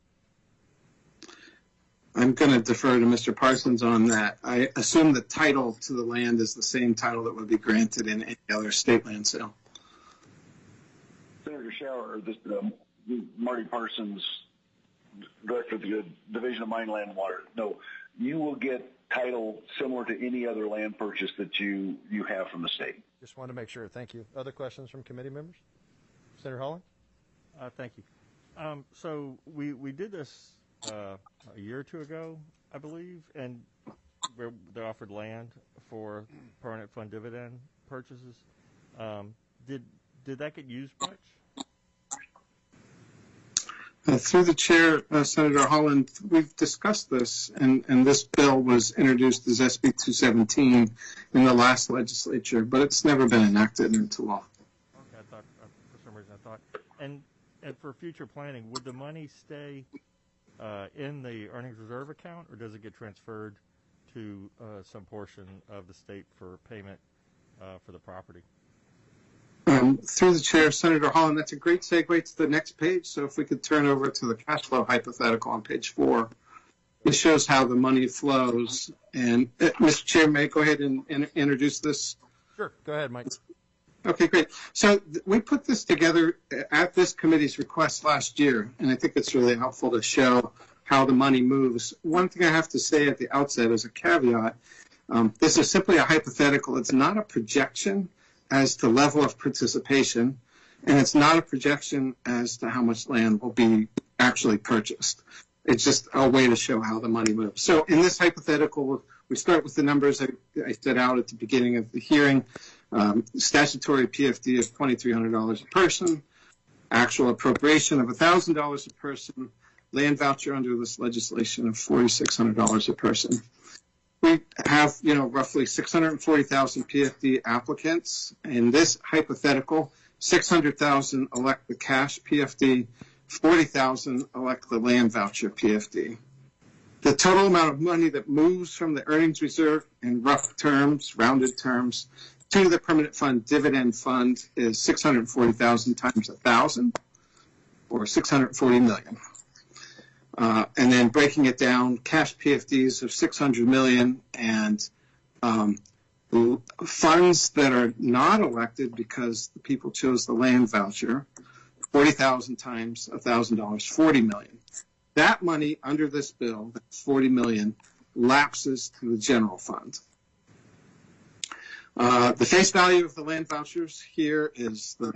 I'm going to defer to Mr. Parsons on that. I assume the title to the land is the same title that would be granted in any other state land sale. Senator Shower, Marty Parsons, Director of the Division of Mine, Land, and Water. No, you will get title similar to any other land purchase that you have from the state. Just want to make sure. Thank you. Other questions from committee members? Senator Holland? Thank you. So we did this a year or two ago, I believe, and they offered land for permanent fund dividend purchases. Did that get used much? Through the chair, Senator Holland, we've discussed this, and this bill was introduced as SB 217 in the last legislature, but it's never been enacted into law. Okay, I thought, for some reason I thought. And for future planning, would the money stay in the earnings reserve account, or does it get transferred to some portion of the state for payment for the property? Through the chair, Senator Holland, that's a great segue to the next page. So if we could turn over to the cash flow hypothetical on page 4, it shows how the money flows. And Mr. Chair, may I go ahead and introduce this? Sure. Go ahead, Mike. Okay, great. So we put this together at this committee's request last year, and I think it's really helpful to show how the money moves. One thing I have to say at the outset as a caveat, this is simply a hypothetical. It's not a projection as to level of participation, and it's not a projection as to how much land will be actually purchased. It's just a way to show how the money moves. So in this hypothetical, we start with the numbers I set out at the beginning of the hearing. Statutory PFD of $2,300 a person, actual appropriation of $1,000 a person, land voucher under this legislation of $4,600 a person. We have, roughly 640,000 PFD applicants. In this hypothetical, 600,000 elect the cash PFD, 40,000 elect the land voucher PFD. The total amount of money that moves from the earnings reserve in rough terms, rounded terms, to the permanent fund dividend fund is 640,000 times 1,000, or 640 million. And then breaking it down, cash PFDs of 600 million and funds that are not elected because the people chose the land voucher, 40,000 times $1,000, 40 million. That money under this bill, 40 million, lapses to the general fund. The face value of the land vouchers here is the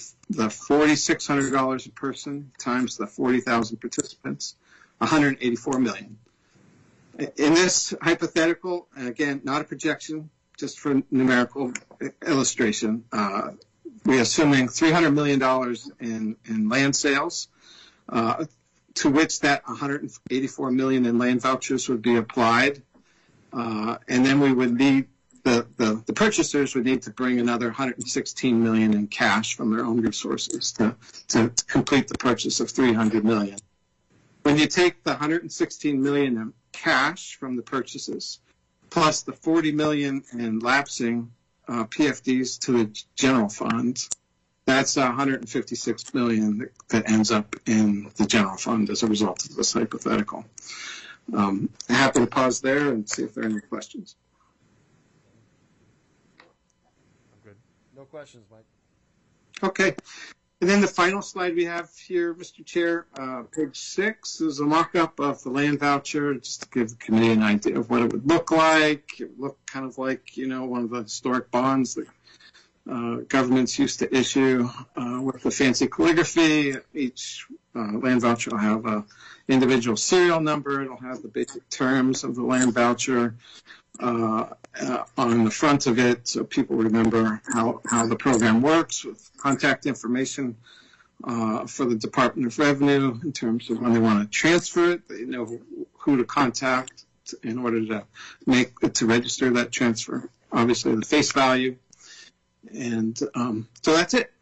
$4,600 a person times the 40,000 participants, 184 million. In this hypothetical, and again, not a projection, just for numerical illustration, we're assuming $300 million in land sales, to which that 184 million in land vouchers would be applied, and then we would need the purchasers would need to bring another 116 million in cash from their own resources to complete the purchase of 300 million. When you take the 116 million in cash from the purchases, plus the 40 million in lapsing PFDs to the general fund, that's 156 million that ends up in the general fund as a result of this hypothetical. Happy to pause there and see if there are any questions. No questions, Mike. Okay. And then the final slide we have here, Mr. Chair, page 6 is a mock-up of the land voucher, just to give the committee an idea of what it would look like. It would look kind of like, one of the historic bonds that governments used to issue with the fancy calligraphy. Each land voucher will have an individual serial number. It'll have the basic terms of the land voucher on the front of it, so people remember how the program works, with contact information for the Department of Revenue in terms of when they want to transfer it. They know who to contact in order to register that transfer. Obviously, the face value, and so that's it.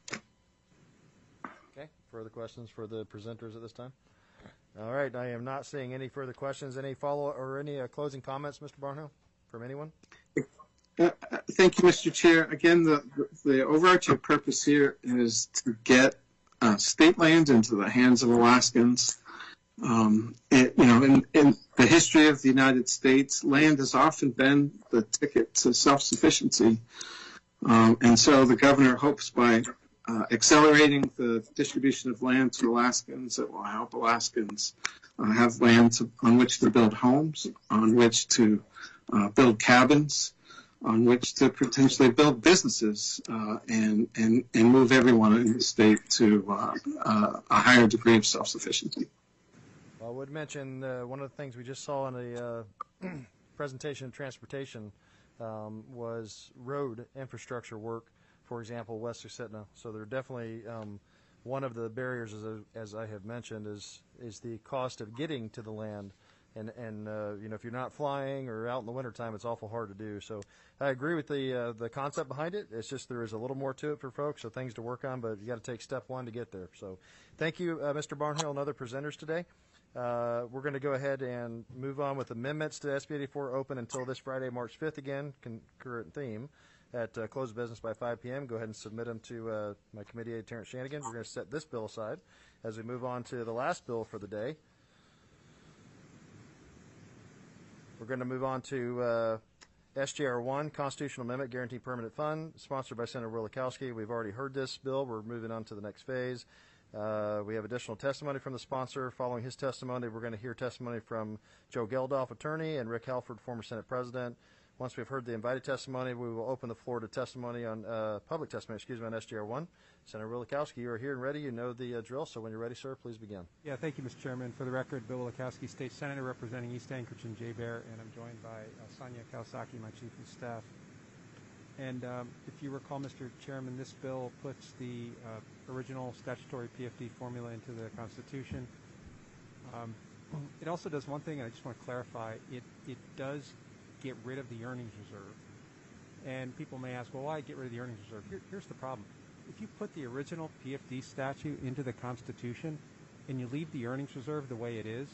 Okay. Further questions for the presenters at this time? All right. I am not seeing any further questions. Any follow-up or any closing comments, Mr. Barnhill, from anyone? Thank you, Mr. Chair. Again, the overarching purpose here is to get state land into the hands of Alaskans. In the history of the United States, land has often been the ticket to self-sufficiency. And so the governor hopes by accelerating the distribution of land to Alaskans, it will help Alaskans have land on which to build homes, on which to build cabins, on which to potentially build businesses, and move everyone in the state to a higher degree of self-sufficiency. Well, I would mention one of the things we just saw in the presentation of transportation was road infrastructure work, for example, west of Susitna. So there are definitely one of the barriers, as I have mentioned, is the cost of getting to the land. And if you're not flying or out in the wintertime, it's awful hard to do. So I agree with the concept behind it. It's just there is a little more to it for folks, so things to work on, but you got to take step one to get there. So thank you, Mr. Barnhill and other presenters today. We're going to go ahead and move on with amendments to SB 84 open until this Friday, March 5th, again, concurrent theme, at close of business by 5 p.m. Go ahead and submit them to my committee aide, Terrence Shanigan. We're going to set this bill aside as we move on to the last bill for the day. We're going to move on to SJR 1, Constitutional Amendment, Guaranteed Permanent Fund, sponsored by Senator Wielechowski. We've already heard this bill. We're moving on to the next phase. We have additional testimony from the sponsor. Following his testimony, we're going to hear testimony from Joe Geldof, attorney, and Rick Halford, former Senate president. Once we've heard the invited testimony, we will open the floor to testimony on public testimony, on SJR 1. Senator Wielechowski, you are here and ready. You know the drill, so when you're ready, sir, please begin. Yeah, thank you, Mr. Chairman. For the record, Bill Wielechowski, State Senator representing East Anchorage and J-Bear, and I'm joined by Sonia Kawasaki, my Chief of Staff. And if you recall, Mr. Chairman, this bill puts the original statutory PFD formula into the Constitution. It also does one thing, and I just want to clarify. It does get rid of the earnings reserve. And people may ask, well, why get rid of the earnings reserve? Here's the problem. If you put the original PFD statute into the Constitution and you leave the earnings reserve the way it is,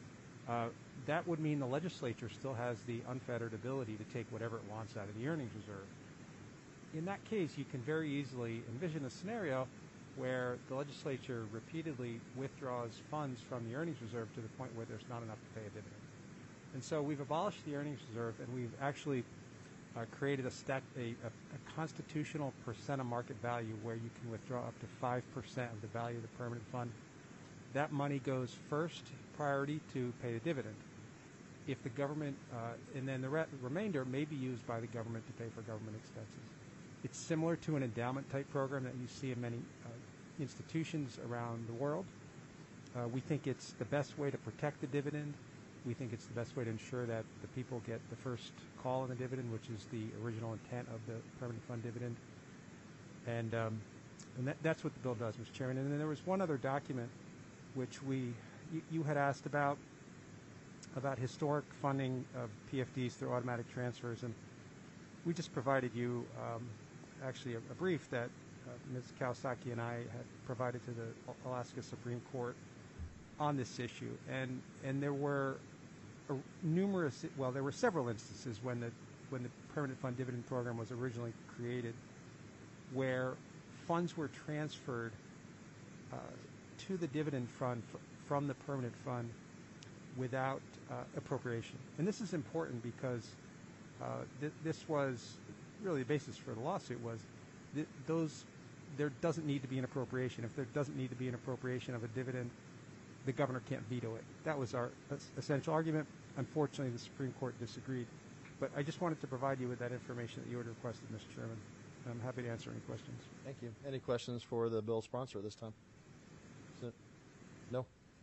that would mean the legislature still has the unfettered ability to take whatever it wants out of the earnings reserve. In that case, you can very easily envision a scenario where the legislature repeatedly withdraws funds from the earnings reserve to the point where there's not enough to pay a dividend. And so we've abolished the earnings reserve, and we've actually created a constitutional percent of market value where you can withdraw up to 5% of the value of the permanent fund. That money goes first priority to pay the dividend. If the government, and then the remainder may be used by the government to pay for government expenses. It's similar to an endowment type program that you see in many institutions around the world. We think it's the best way to protect the dividend. We think it's the best way to ensure that the people get the first call on the dividend, which is the original intent of the permanent fund dividend. And that's what the bill does, Mr. Chairman. And then there was one other document which you had asked about historic funding of PFDs through automatic transfers. And we just provided you actually a brief that Ms. Kawasaki and I had provided to the Alaska Supreme Court on this issue. And there were there were several instances when the permanent fund dividend program was originally created where funds were transferred to the dividend fund from the permanent fund without appropriation. And this is important because this was really the basis for the lawsuit was there doesn't need to be an appropriation. If there doesn't need to be an appropriation of a dividend, the governor can't veto it. That was our essential argument. Unfortunately, the Supreme Court disagreed. But I just wanted to provide you with that information that you had requested, Mr. Chairman. I'm happy to answer any questions. Thank you. Any questions for the bill sponsor this time? No?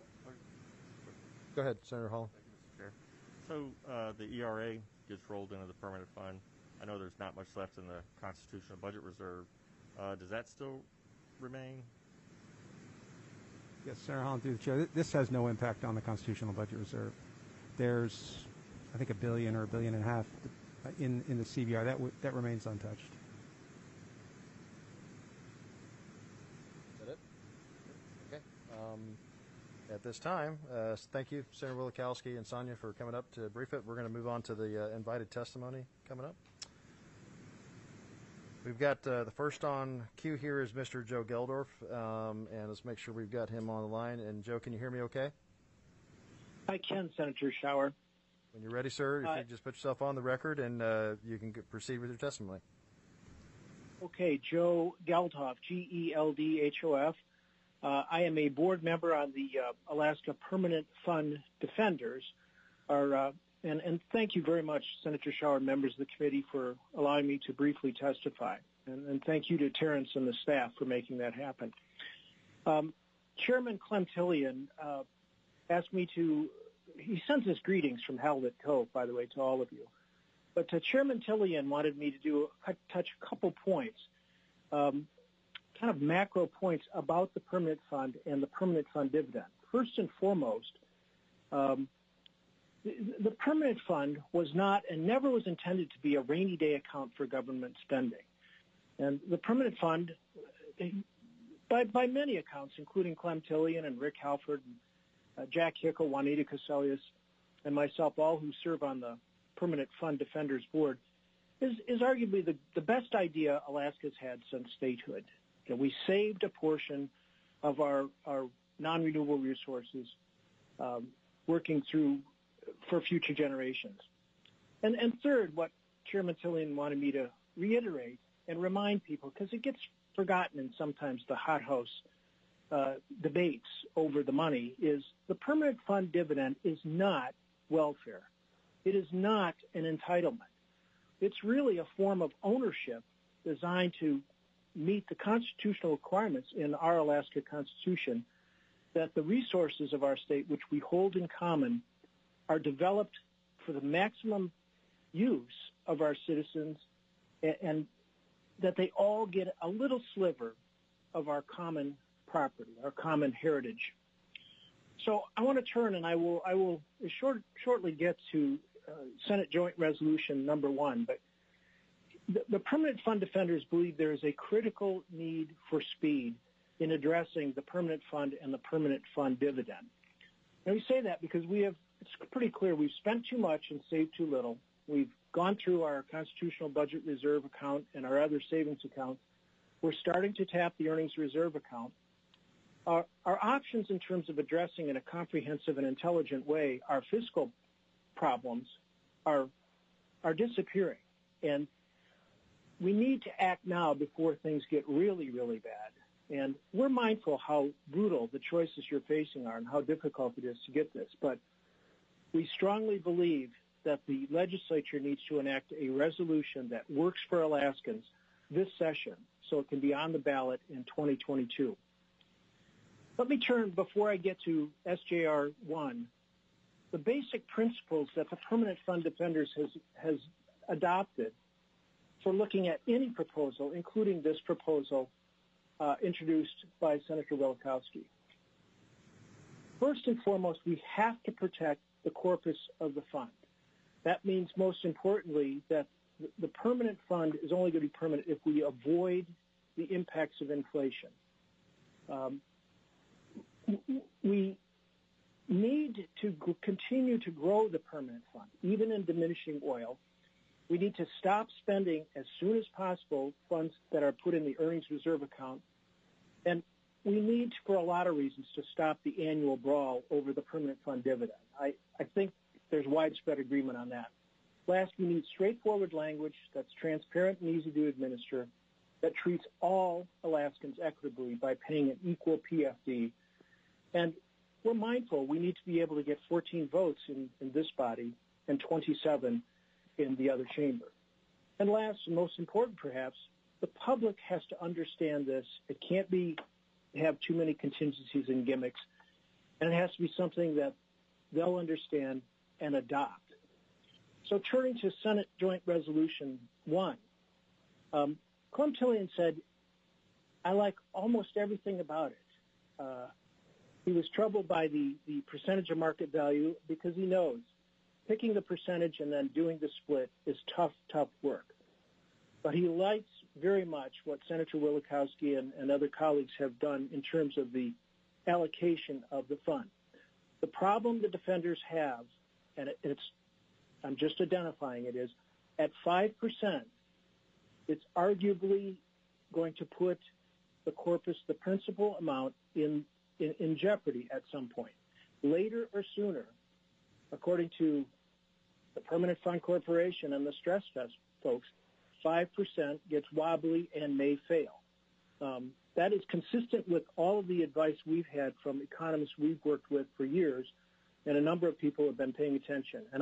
Go ahead, Senator Hall. Thank you, Mr. Chair. So the ERA gets rolled into the permanent fund. I know there's not much left in the Constitutional Budget Reserve. Does that still remain? Yes, Senator Holland, through the chair. This has no impact on the Constitutional Budget Reserve. There's, I think, $1 billion or $1.5 billion in the CBR. That remains untouched. Is that it? Okay. At this time, thank you, Senator Wielechowski and Sonia, for coming up to brief it. We're going to move on to the invited testimony coming up. We've got the first on queue here is Mr. Joe Geldof, and let's make sure we've got him on the line. And Joe, can you hear me okay? I can, Senator Schauer. When you're ready, sir, if you just put yourself on the record and you can proceed with your testimony. Okay, Joe Geldof, Geldhof. I am a board member on the Alaska Permanent Fund Defenders. And thank you very much, Senator Schauer, members of the committee, for allowing me to briefly testify. And thank you to Terrence and the staff for making that happen. Chairman Clem Tillian asked me he sends his greetings from Halibut Cove, by the way, to all of you. But Chairman Tillian wanted me to touch a couple points. kind of macro points about the permanent fund and the permanent fund dividend. First and foremost, the permanent fund was not and never was intended to be a rainy day account for government spending. And the permanent fund, by many accounts, including Clem Tillian and Rick Halford, and, Jack Hickel, Juanita Caselius, and myself, all who serve on the Permanent Fund Defenders Board, is arguably the best idea Alaska's had since statehood. That we saved a portion of our non-renewable resources, working through for future generations. And third, what Chairman Tillian wanted me to reiterate and remind people, because it gets forgotten in sometimes the hothouse debates over the money, is the permanent fund dividend is not welfare. It is not an entitlement. It's really a form of ownership designed to meet the constitutional requirements in our Alaska Constitution that the resources of our state, which we hold in common, are developed for the maximum use of our citizens, and that they all get a little sliver of our common property, our common heritage. So I want to turn, and I will shortly get to Senate Joint Resolution number 1, but the Permanent Fund Defenders believe there is a critical need for speed in addressing the permanent fund and the permanent fund dividend. And we say that because it's pretty clear we've spent too much and saved too little. We've gone through our constitutional budget reserve account and our other savings accounts. We're starting to tap the earnings reserve account. Our options in terms of addressing in a comprehensive and intelligent way our fiscal problems are disappearing. And we need to act now before things get really, really bad. And we're mindful how brutal the choices you're facing are and how difficult it is to get this. But we strongly believe that the legislature needs to enact a resolution that works for Alaskans this session so it can be on the ballot in 2022. Let me turn, before I get to SJR 1, the basic principles that the Permanent Fund Defenders has adopted for looking at any proposal, including this proposal introduced by Senator Wielechowski. First and foremost, we have to protect the corpus of the fund. That means, most importantly, that the permanent fund is only going to be permanent if we avoid the impacts of inflation. We need to continue to grow the permanent fund, even in diminishing oil. We need to stop spending as soon as possible funds that are put in the earnings reserve account. And we need, for a lot of reasons, to stop the annual brawl over the permanent fund dividend. I think there's widespread agreement on that. Last, we need straightforward language that's transparent and easy to administer, that treats all Alaskans equitably by paying an equal PFD. And we're mindful we need to be able to get 14 votes in this body and 27 in the other chamber. And last, and most important perhaps, the public has to understand this. It can't have too many contingencies and gimmicks, and it has to be something that they'll understand and adopt. So turning to Senate Joint Resolution 1, Clem Tillian said, I like almost everything about it. He was troubled by the percentage of market value because he knows picking the percentage and then doing the split is tough work. But he likes very much what Senator Wielechowski and other colleagues have done in terms of the allocation of the fund. The problem the defenders have, and I'm just identifying it, is at 5%, it's arguably going to put the corpus, the principal amount, in jeopardy at some point. Later or sooner, according to the Permanent Fund Corporation and the stress test folks, 5% gets wobbly and may fail. That is consistent with all of the advice we've had from economists we've worked with for years, and a number of people have been paying attention. And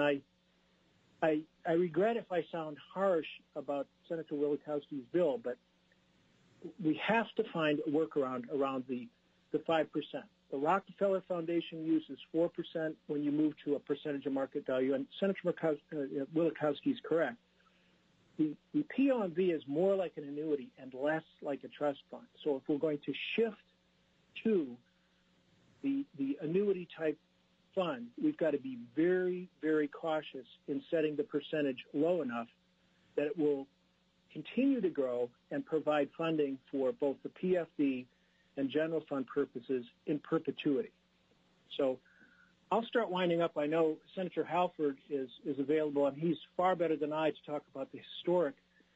I regret if I sound harsh about Senator Wielechowski's bill, but we have to find a workaround around the 5%. The Rockefeller Foundation uses 4% when you move to a percentage of market value, and Senator Wielechowski is correct. the POMV is more like an annuity and less like a trust fund. So if we're going to shift to the annuity type fund, we've got to be very, very cautious in setting the percentage low enough that it will continue to grow and provide funding for both the PFD and general fund purposes in perpetuity. So I'll start winding up. I know Senator Halford is available, and he's far better than I to talk about the historic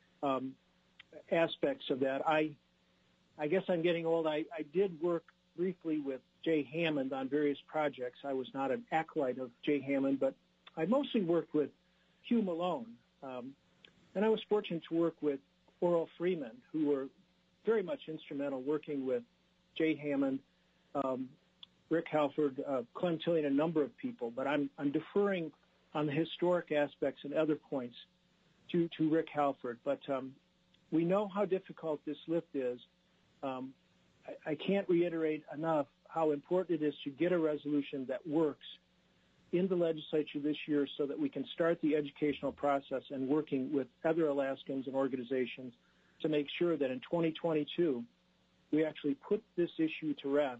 aspects of that. I guess I'm getting old. I did work briefly with Jay Hammond on various projects. I was not an acolyte of Jay Hammond, but I mostly worked with Hugh Malone. And I was fortunate to work with Oral Freeman, who were very much instrumental working with Jay Hammond, Rick Halford, Clem Tilly, and a number of people. But I'm deferring on the historic aspects and other points to Rick Halford. But we know how difficult this lift is. I can't reiterate enough how important it is to get a resolution that works in the legislature this year so that we can start the educational process and working with other Alaskans and organizations to make sure that in 2022 we actually put this issue to rest.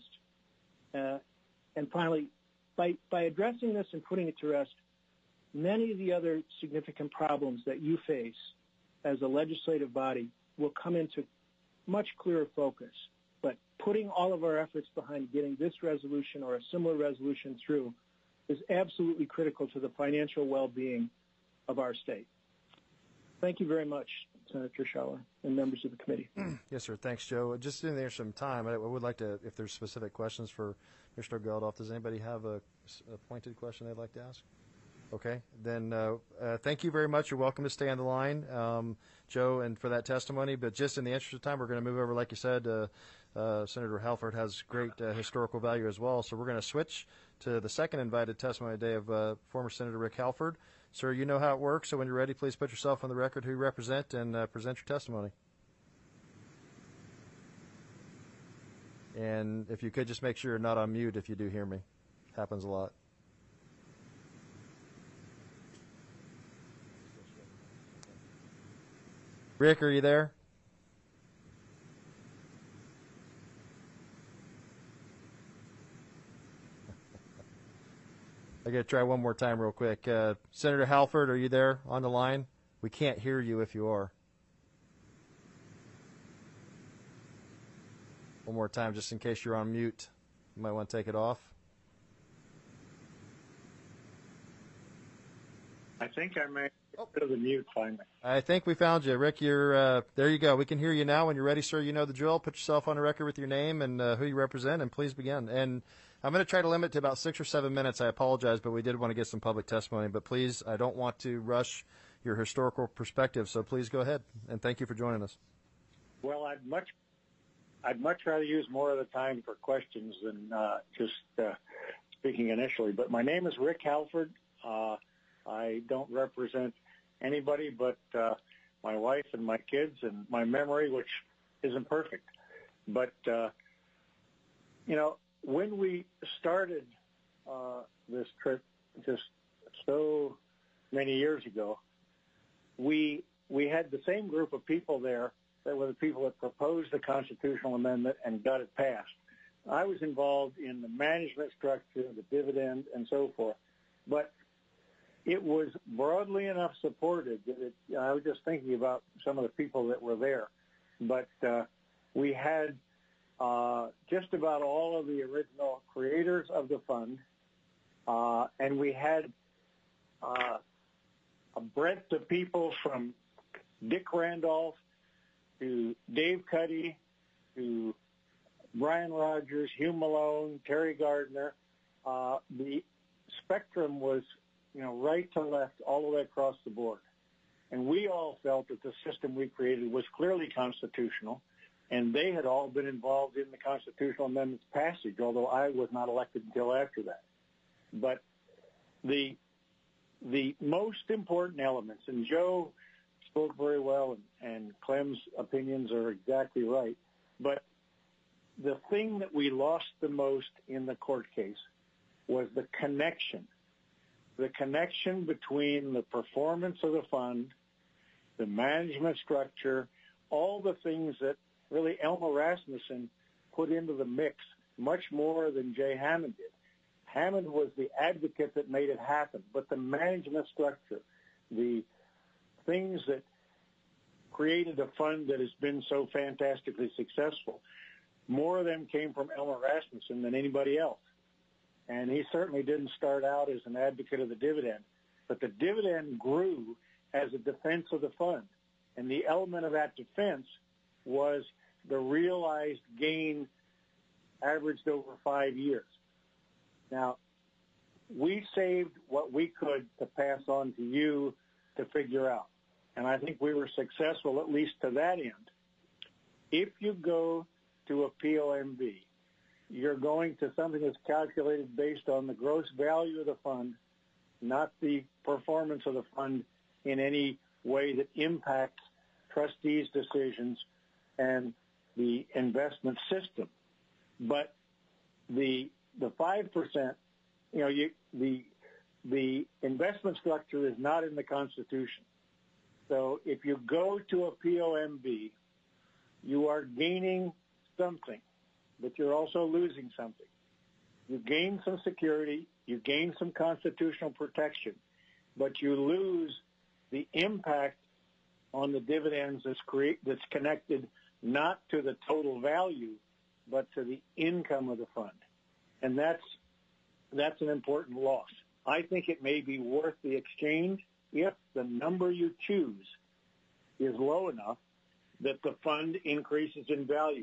And finally, by addressing this and putting it to rest, many of the other significant problems that you face as a legislative body will come into much clearer focus. But putting all of our efforts behind getting this resolution or a similar resolution through is absolutely critical to the financial well-being of our state. Thank you very much, Senator Schaller and members of the committee. Yes, sir. Thanks, Joe. Just in there some time, I would like to, if there's specific questions for Mr. Geldof, does anybody have a pointed question they'd like to ask? Okay. Then thank you very much. You're welcome to stay on the line, Joe, and for that testimony. But just in the interest of time, we're going to move over, like you said, Senator Halford has great historical value as well. So we're going to switch to the second invited testimony today of former Senator Rick Halford. Sir, you know how it works, so when you're ready, please put yourself on the record who you represent and present your testimony. And if you could just make sure you're not on mute if you do hear me. Happens a lot. Rick, are you there? I got to try one more time real quick. Senator Halford, are you there on the line? We can't hear you if you are. One more time, just in case you're on mute. You might want to take it off. I think I may get rid of the mute finally. I think we found you. Rick, you're there you go. We can hear you now. When you're ready, sir, you know the drill. Put yourself on the record with your name and who you represent, and please begin. And I'm going to try to limit to about 6 or 7 minutes. I apologize, but we did want to get some public testimony. But please, I don't want to rush your historical perspective, so please go ahead. And thank you for joining us. Well, I'd much rather use more of the time for questions than just speaking initially. But my name is Rick Halford. I don't represent anybody but my wife and my kids and my memory, which isn't perfect. But, when we started this trip just so many years ago, we had the same group of people there that were the people that proposed the constitutional amendment and got it passed. I was involved in the management structure, the dividend, and so forth. But it was broadly enough supported that I was just thinking about some of the people that were there. But we had just about all of the original creators of the fund, and we had a breadth of people from Dick Randolph to Dave Cuddy to Brian Rogers, Hugh Malone, Terry Gardner. The spectrum was, right to left, all the way across the board. And we all felt that the system we created was clearly constitutional, and they had all been involved in the constitutional amendment's passage, although I was not elected until after that. But the most important elements, and Joe spoke very well, and Clem's opinions are exactly right, but the thing that we lost the most in the court case was the connection between the performance of the fund the management structure, all the things that really Elmer Rasmussen put into the mix much more than Jay Hammond did. Hammond was the advocate that made it happen, but the management structure, the things that created a fund that has been so fantastically successful, more of them came from Elmer Rasmussen than anybody else. And he certainly didn't start out as an advocate of the dividend, but the dividend grew as a defense of the fund. And the element of that defense was the realized gain averaged over 5 years. Now, we saved what we could to pass on to you to figure out. And I think we were successful, at least to that end. If you go to a POMV, you're going to something that's calculated based on the gross value of the fund, not the performance of the fund in any way that impacts trustees' decisions and the investment system. But the 5%, the investment structure is not in the Constitution. So if you go to a POMV, you are gaining something, but you're also losing something. You gain some security, you gain some constitutional protection, but you lose the impact on the dividends that's connected not to the total value, but to the income of the fund. And that's an important loss. I think it may be worth the exchange if the number you choose is low enough that the fund increases in value.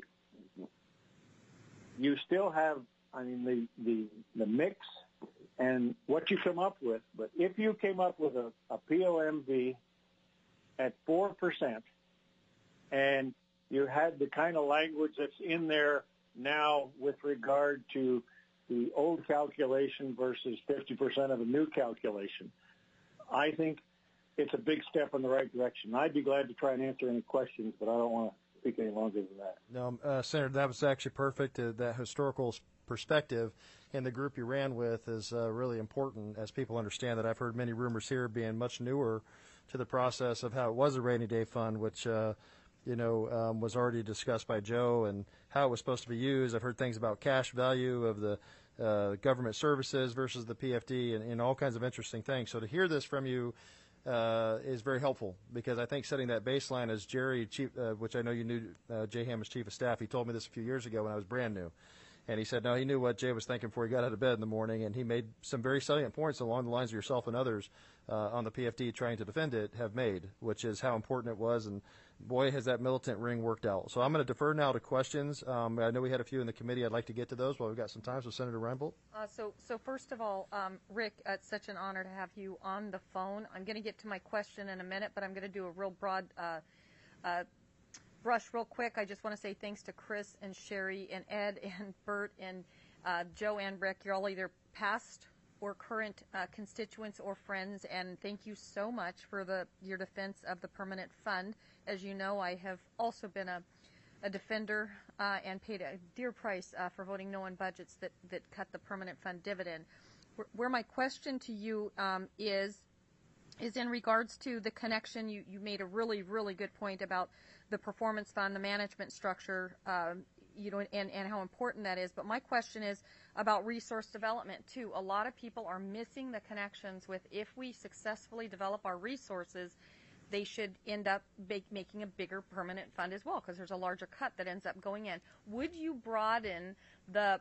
You still have, the mix and what you come up with, but if you came up with a POMV at 4% and you had the kind of language that's in there now with regard to the old calculation versus 50% of a new calculation, I think it's a big step in the right direction. I'd be glad to try and answer any questions, but I don't want to speak any longer than that. No, Senator, that was actually perfect. That historical perspective and the group you ran with is really important as people understand that. I've heard many rumors here being much newer to the process of how it was a rainy day fund, which was already discussed by Joe, and how it was supposed to be used. I've heard things about cash value of the government services versus the PFD and all kinds of interesting things. So to hear this from you is very helpful, because I think setting that baseline, as Jerry, which I know you knew Jay Hammond's chief of staff, he told me this a few years ago when I was brand new. And he said, no, he knew what Jay was thinking before he got out of bed in the morning, and he made some very salient points along the lines of yourself and others on the PFD trying to defend it have made, which is how important it was, and boy, has that militant ring worked out. So I'm going to defer now to questions. I know we had a few in the committee. I'd like to get to those while we've got some time. So Senator Reinbold. So first of all, Rick, it's such an honor to have you on the phone. I'm going to get to my question in a minute, but I'm going to do a real broad brush real quick. I just want to say thanks to Chris and Sherry and Ed and Bert and Joe and Rick. You're all either past or current constituents or friends, and thank you so much for your defense of the permanent fund. As you know, I have also been a defender and paid a dear price for voting no on budgets that cut the permanent fund dividend. Where my question to you is in regards to the connection. You made a really, really good point about the performance fund, the management structure, and how important that is. But my question is about resource development, too. A lot of people are missing the connections with, if we successfully develop our resources, they should end up making a bigger permanent fund as well, because there's a larger cut that ends up going in. Would you broaden the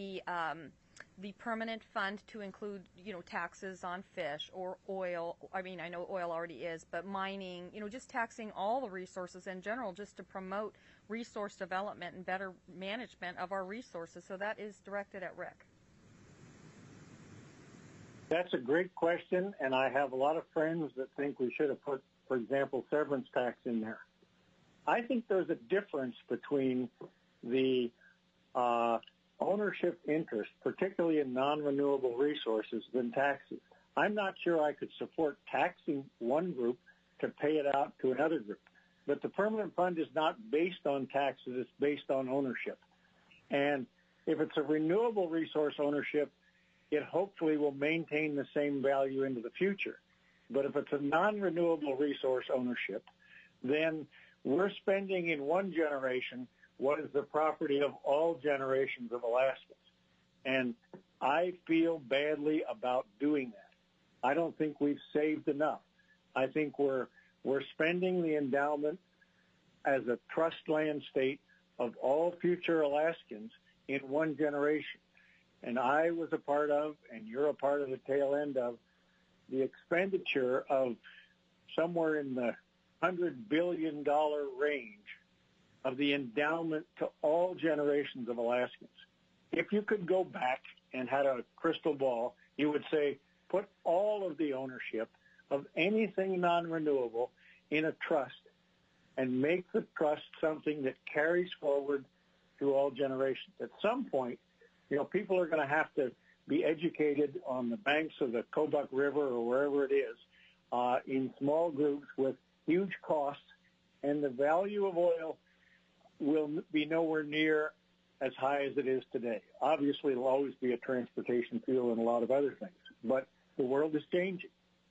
permanent fund to include, taxes on fish or oil? I mean, I know oil already is, but mining, just taxing all the resources in general, just to promote resource development and better management of our resources. So that is directed at Rick. That's a great question, and I have a lot of friends that think we should have put, for example, severance tax in there. I think there's a difference between the ownership interest, particularly in non-renewable resources, than taxes. I'm not sure I could support taxing one group to pay it out to another group. But the permanent fund is not based on taxes, it's based on ownership. And if it's a renewable resource ownership, it hopefully will maintain the same value into the future. But if it's a non-renewable resource ownership, then we're spending in one generation what is the property of all generations of Alaskans. And I feel badly about doing that. I don't think we've saved enough. I think we're spending the endowment as a trust land state of all future Alaskans in one generation. And I was a part of, and you're a part of the tail end of, the expenditure of somewhere in the $100 billion range of the endowment to all generations of Alaskans. If you could go back and had a crystal ball, you would say, put all of the ownership of anything non-renewable in a trust and make the trust something that carries forward through all generations. At some point, people are going to have to be educated on the banks of the Kobuk River or wherever it is in small groups with huge costs, and the value of oil will be nowhere near as high as it is today. Obviously, it'll always be a transportation fuel and a lot of other things, but the world is changing.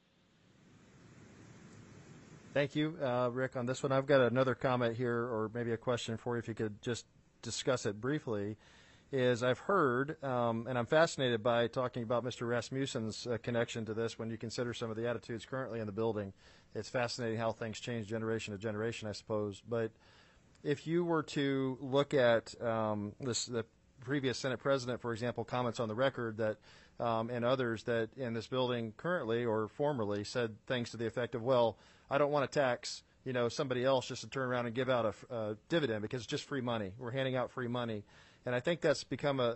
Thank you, Rick. On this one, I've got another comment here, or maybe a question for you, if you could just discuss it briefly. Is I've heard, and I'm fascinated by talking about Mr. Rasmussen's connection to this when you consider some of the attitudes currently in the building. It's fascinating how things change generation to generation, I suppose. But if you were to look at the previous Senate president, for example, comments on the record that and others that in this building currently or formerly said things to the effect of, well, I don't want to tax somebody else just to turn around and give out a dividend because it's just free money. We're handing out free money. And I think that's become a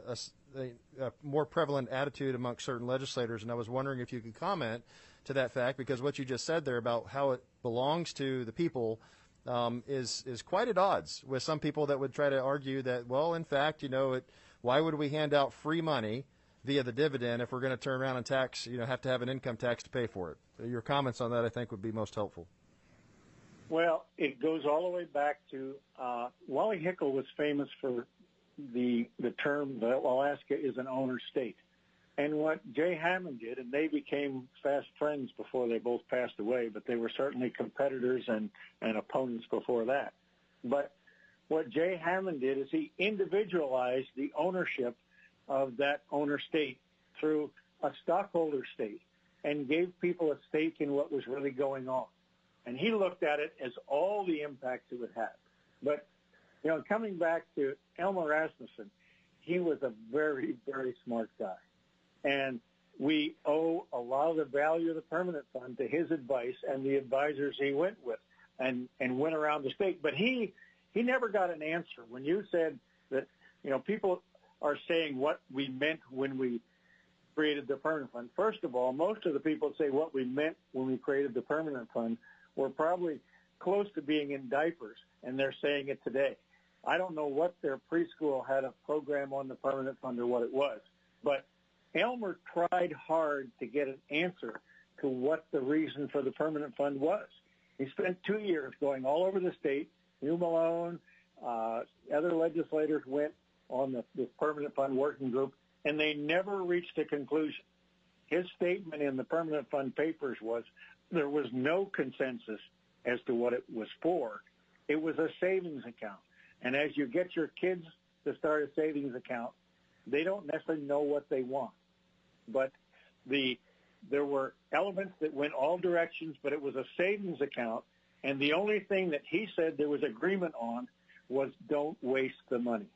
more prevalent attitude amongst certain legislators, and I was wondering if you could comment to that fact, because what you just said there about how it belongs to the people is quite at odds with some people that would try to argue that, well, in fact, why would we hand out free money via the dividend if we're going to turn around and tax, have to have an income tax to pay for it? Your comments on that, I think, would be most helpful. Well, it goes all the way back to Wally Hickel was famous for the term that Alaska is an owner state. And what Jay Hammond did, and they became fast friends before they both passed away, but they were certainly competitors and opponents before that. But what Jay Hammond did is he individualized the ownership of that owner state through a stockholder state and gave people a stake in what was really going on. And he looked at it as all the impacts it would have. But coming back to Elmer Rasmussen, he was a very, very smart guy. And we owe a lot of the value of the permanent fund to his advice and the advisors he went with and went around the state. But he never got an answer. When you said that, people are saying what we meant when we created the permanent fund. First of all, most of the people say what we meant when we created the permanent fund were probably close to being in diapers, and they're saying it today. I don't know what their preschool had a program on the permanent fund or what it was, but Elmer tried hard to get an answer to what the reason for the permanent fund was. He spent 2 years going all over the state. Hugh Malone, other legislators went on this permanent fund working group, and they never reached a conclusion. His statement in the permanent fund papers was there was no consensus as to what it was for. It was a savings account. And as you get your kids to start a savings account, they don't necessarily know what they want. But there were elements that went all directions, but it was a savings account. And the only thing that he said there was agreement on was don't waste the money.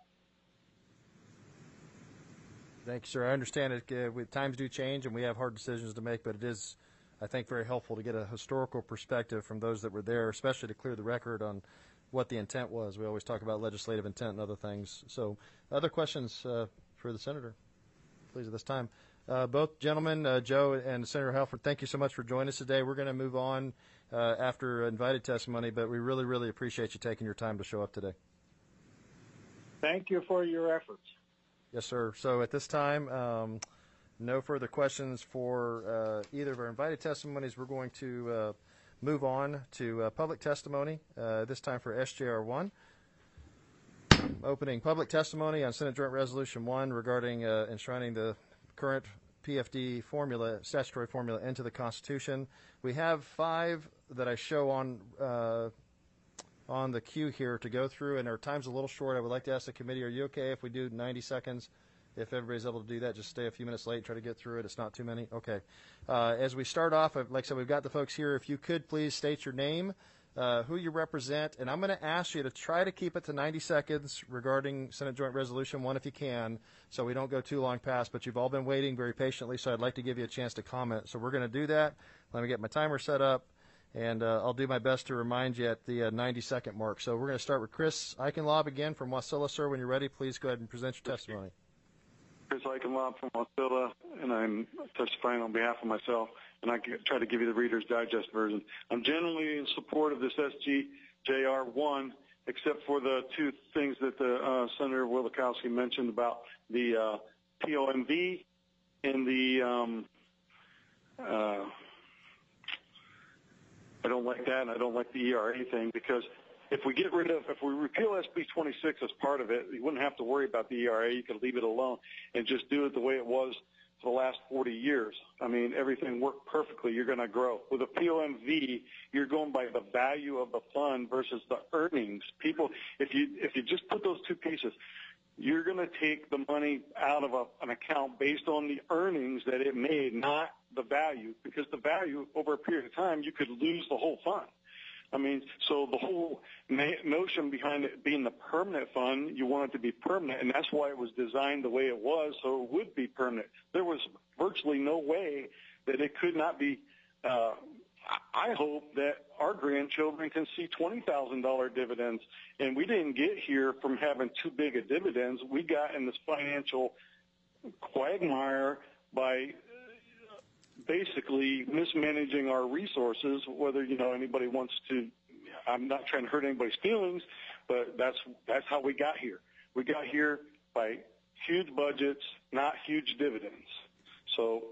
Thank you, sir. I understand it. Times do change, and we have hard decisions to make, but it is, I think, very helpful to get a historical perspective from those that were there, especially to clear the record on what the intent was. We always talk about legislative intent and other things. So other questions for the Senator, please, at this time. Both gentlemen, Joe and Senator Halford, thank you so much for joining us today. We're going to move on after invited testimony, but we really, really appreciate you taking your time to show up today. Thank you for your efforts. Yes, sir. So at this time, no further questions for either of our invited testimonies. We're going to move on to public testimony, this time for SJR 1. Opening public testimony on Senate Joint Resolution 1 regarding enshrining the current PFD formula, statutory formula, into the Constitution. We have 5 that I show on on the queue here to go through, and our time's a little short. I would like to ask the committee, are you okay if we do 90 seconds? If everybody's able to do that, just stay a few minutes late, try to get through it. It's not too many. Okay. As we start off, like I said, we've got the folks here. If you could please state your name, who you represent, and I'm going to ask you to try to keep it to 90 seconds regarding Senate Joint Resolution 1 if you can, so we don't go too long past, but you've all been waiting very patiently, so I'd like to give you a chance to comment. So we're going to do that. Let me get my timer set up, and I'll do my best to remind you at the 90-second mark. So we're going to start with Chris Eichenlob again from Wasilla. Sir, when you're ready, please go ahead and present your testimony. Chris Eichenlob from Wasilla, and I'm testifying on behalf of myself, and I try to give you the Reader's Digest version. I'm generally in support of this SJR 1, except for the two things that Senator Wielechowski mentioned about the POMV and the I don't like that, and I don't like the ERA thing, because if we repeal SB 26 as part of it, you wouldn't have to worry about the ERA. You could leave it alone and just do it the way it was for the last 40 years. I mean, everything worked perfectly. You're going to grow. With a POMV, you're going by the value of the fund versus the earnings. People, if you just put those two pieces, you're going to take the money out of an account based on the earnings that it made, not the value, because the value over a period of time, you could lose the whole fund. I mean, so the whole notion behind it being the permanent fund, you want it to be permanent, and that's why it was designed the way it was, so it would be permanent. There was virtually no way that it could not be. I hope that our grandchildren can see $20,000 dividends, and we didn't get here from having too big a dividends. We got in this financial quagmire by basically mismanaging our resources, whether, anybody wants to, I'm not trying to hurt anybody's feelings, but that's how we got here. We got here by huge budgets, not huge dividends. So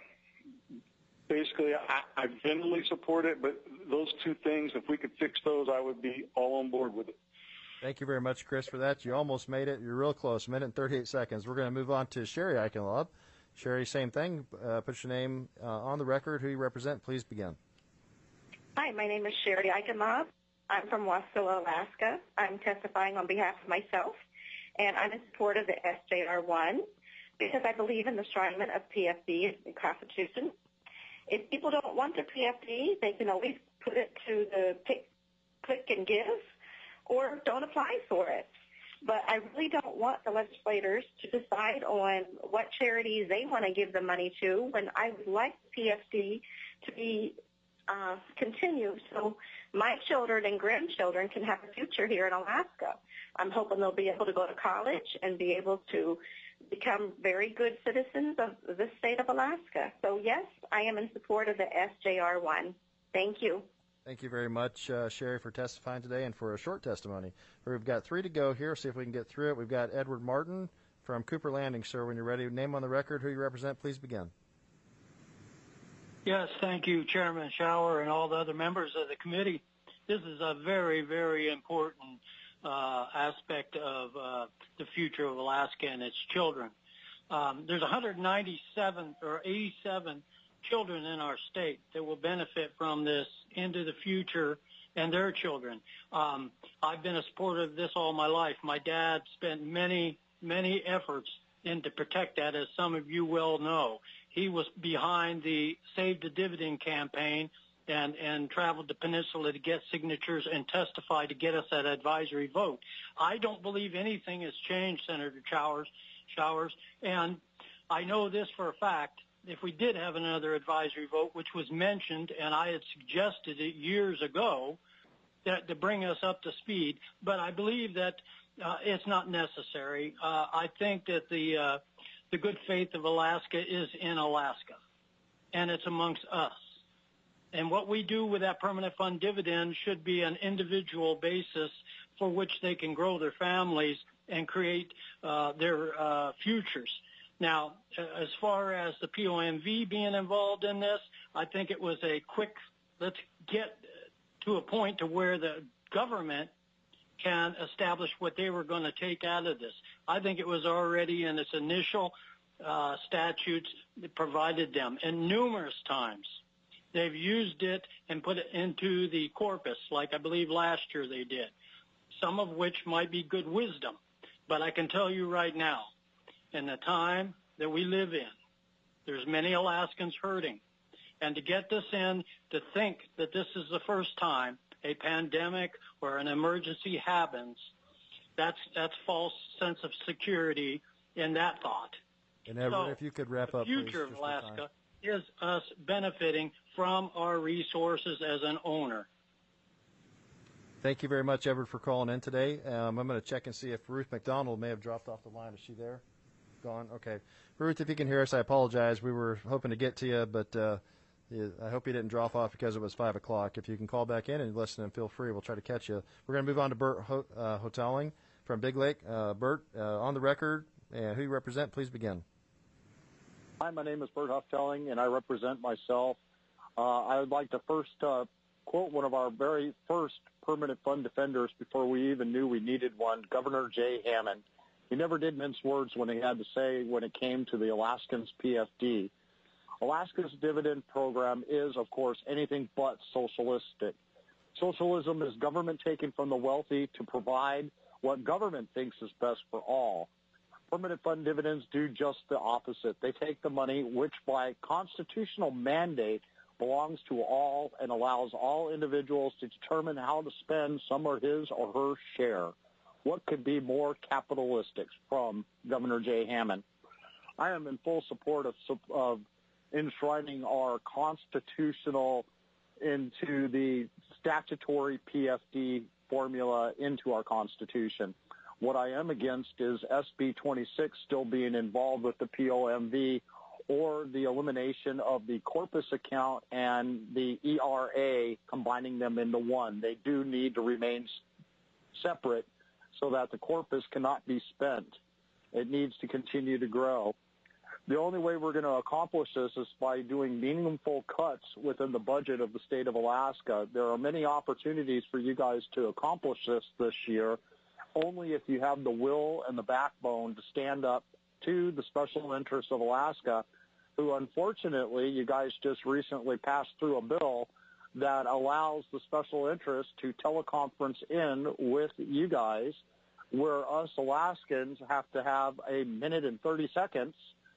basically, I generally support it, but those two things, if we could fix those, I would be all on board with it. Thank you very much, Chris, for that. You almost made it. You're real close, a minute and 38 seconds. We're going to move on to Sherry Eichenlob. Sherry, same thing. Put your name on the record, who you represent. Please begin. Hi, my name is Sherry Eichenlob. I'm from Wasilla, Alaska. I'm testifying on behalf of myself, and I'm in support of the SJR1 because I believe in the enshrinement of PFD in the Constitution. If people don't want the PFD, they can always put it to the click and give or don't apply for it. But I really don't want the legislators to decide on what charities they want to give the money to when I would like the PFD to be continued so my children and grandchildren can have a future here in Alaska. I'm hoping they'll be able to go to college and be able to become very good citizens of the state of Alaska. So, yes, I am in support of the SJR1. Thank you. Thank you very much, Sherry, for testifying today and for a short testimony. We've got 3 to go here. See if we can get through it. We've got Edward Martin from Cooper Landing. Sir, when you're ready, name on the record, who you represent. Please begin. Yes, thank you, Chairman Schauer and all the other members of the committee. This is a very, very important aspect of the future of Alaska and its children. There's 197 or 87 children in our state that will benefit from this into the future, and their children. I've been a supporter of this all my life. My dad spent many, many efforts to protect that, as some of you well know. He was behind the Save the Dividend campaign and traveled the peninsula to get signatures and testify to get us that advisory vote. I don't believe anything has changed, Senator Showers, and I know this for a fact. If we did have another advisory vote, which was mentioned, and I had suggested it years ago, to bring us up to speed, but I believe that it's not necessary. I think that the good faith of Alaska is in Alaska, and it's amongst us. And what we do with that permanent fund dividend should be an individual basis for which they can grow their families and create their futures. Now, as far as the POMV being involved in this, I think it was a quick, let's get to a point to where the government can establish what they were going to take out of this. I think it was already in its initial statutes that provided them, and numerous times They've used it and put it into the corpus, like I believe last year they did, some of which might be good wisdom. But I can tell you right now, in the time that we live in, there's many Alaskans hurting. And to get this in, to think that this is the first time a pandemic or an emergency happens, that's false sense of security in that thought. And Everett, if you could wrap up, please. The future of Alaska is us benefiting from our resources as an owner. Thank you very much, Everett, for calling in today. I'm going to check and see if Ruth McDonald may have dropped off the line. Is she there? Gone? Okay. Ruth, if you can hear us, I apologize. We were hoping to get to you, but I hope you didn't drop off because it was 5 o'clock. If you can call back in and listen, and feel free. We'll try to catch you. We're going to move on to Bert Hoteling from Big Lake. Bert, on the record, and who you represent, please begin. Hi, my name is Bert Hoteling, and I represent myself. I would like to first quote one of our very first permanent fund defenders before we even knew we needed one, Governor Jay Hammond. He never did mince words when he had to say when it came to the Alaskans' PFD. Alaska's dividend program is, of course, anything but socialistic. Socialism is government taking from the wealthy to provide what government thinks is best for all. Permanent fund dividends do just the opposite. They take the money, which by constitutional mandate belongs to all and allows all individuals to determine how to spend some or his or her share. What could be more capitalistic from Governor Jay Hammond? I am in full support of enshrining our constitutional into the statutory PFD formula into our Constitution. What I am against is SB 26 still being involved with the POMV or the elimination of the corpus account and the ERA, combining them into one. They do need to remain separate so that the corpus cannot be spent. It needs to continue to grow. The only way we're going to accomplish this is by doing meaningful cuts within the budget of the state of Alaska. There are many opportunities for you guys to accomplish this year, only if you have the will and the backbone to stand up to the special interests of Alaska, who unfortunately you guys just recently passed through a bill that allows the special interests to teleconference in with you guys, where us Alaskans have to have a minute and 30 seconds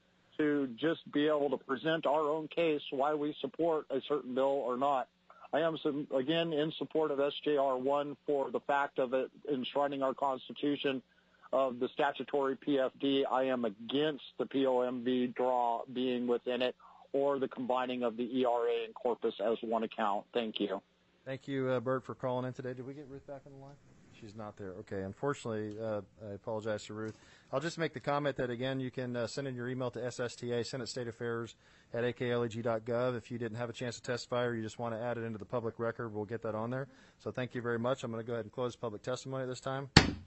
to just be able to present our own case why we support a certain bill or not. I am, again, in support of SJR 1 for the fact of it enshrining our Constitution of the statutory PFD. I am against the POMV draw being within it or the combining of the ERA and corpus as one account. Thank you. Thank you, Bert, for calling in today. Did we get Ruth back on the line? She's not there. Okay. Unfortunately, I apologize to Ruth. I'll just make the comment that, again, you can send in your email to SSTA, Senate State Affairs, at akleg.gov. If you didn't have a chance to testify or you just want to add it into the public record, we'll get that on there. So thank you very much. I'm going to go ahead and close public testimony this time.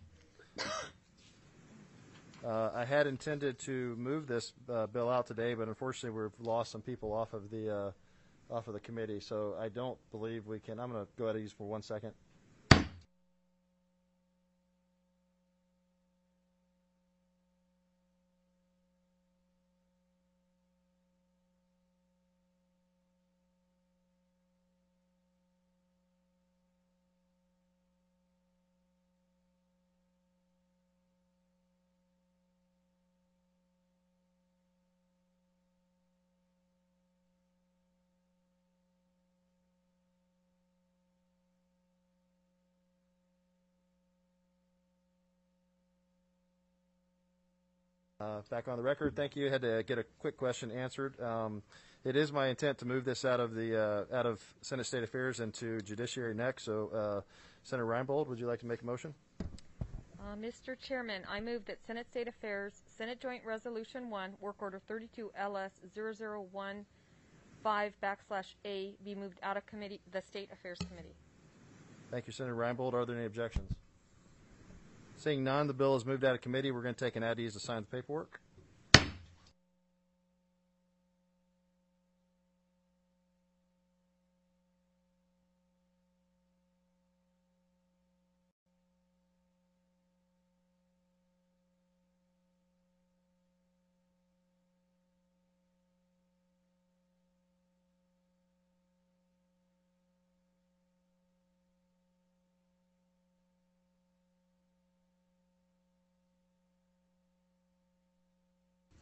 I had intended to move this bill out today, but unfortunately we've lost some people off of the committee, so I don't believe we can. I'm going to go ahead and use for 1 second. Back on the record. Thank you. I had to get a quick question answered. It is my intent to move this out of Senate State Affairs into Judiciary next. So, Senator Reinbold, would you like to make a motion? Mr. Chairman, I move that Senate State Affairs, Senate Joint Resolution 1, Work Order 32 LS 0015/A be moved out of committee, the State Affairs Committee. Thank you, Senator Reinbold. Are there any objections? Seeing none, the bill is moved out of committee. We're going to take an ad ease to sign the paperwork.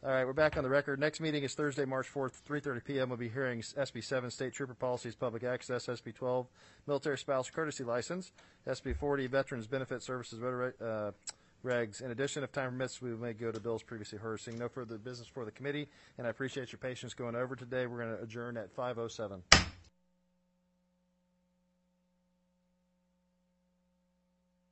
All right, we're back on the record. Next meeting is Thursday, March 4th, 3:30 p.m. We'll be hearing SB 7, State Trooper Policies, Public Access, SB 12, Military Spouse Courtesy License, SB 40, Veterans Benefit Services regs. In addition, if time permits, we may go to bills previously heard. Seeing no further business for the committee, and I appreciate your patience going over today. We're going to adjourn at 5:07.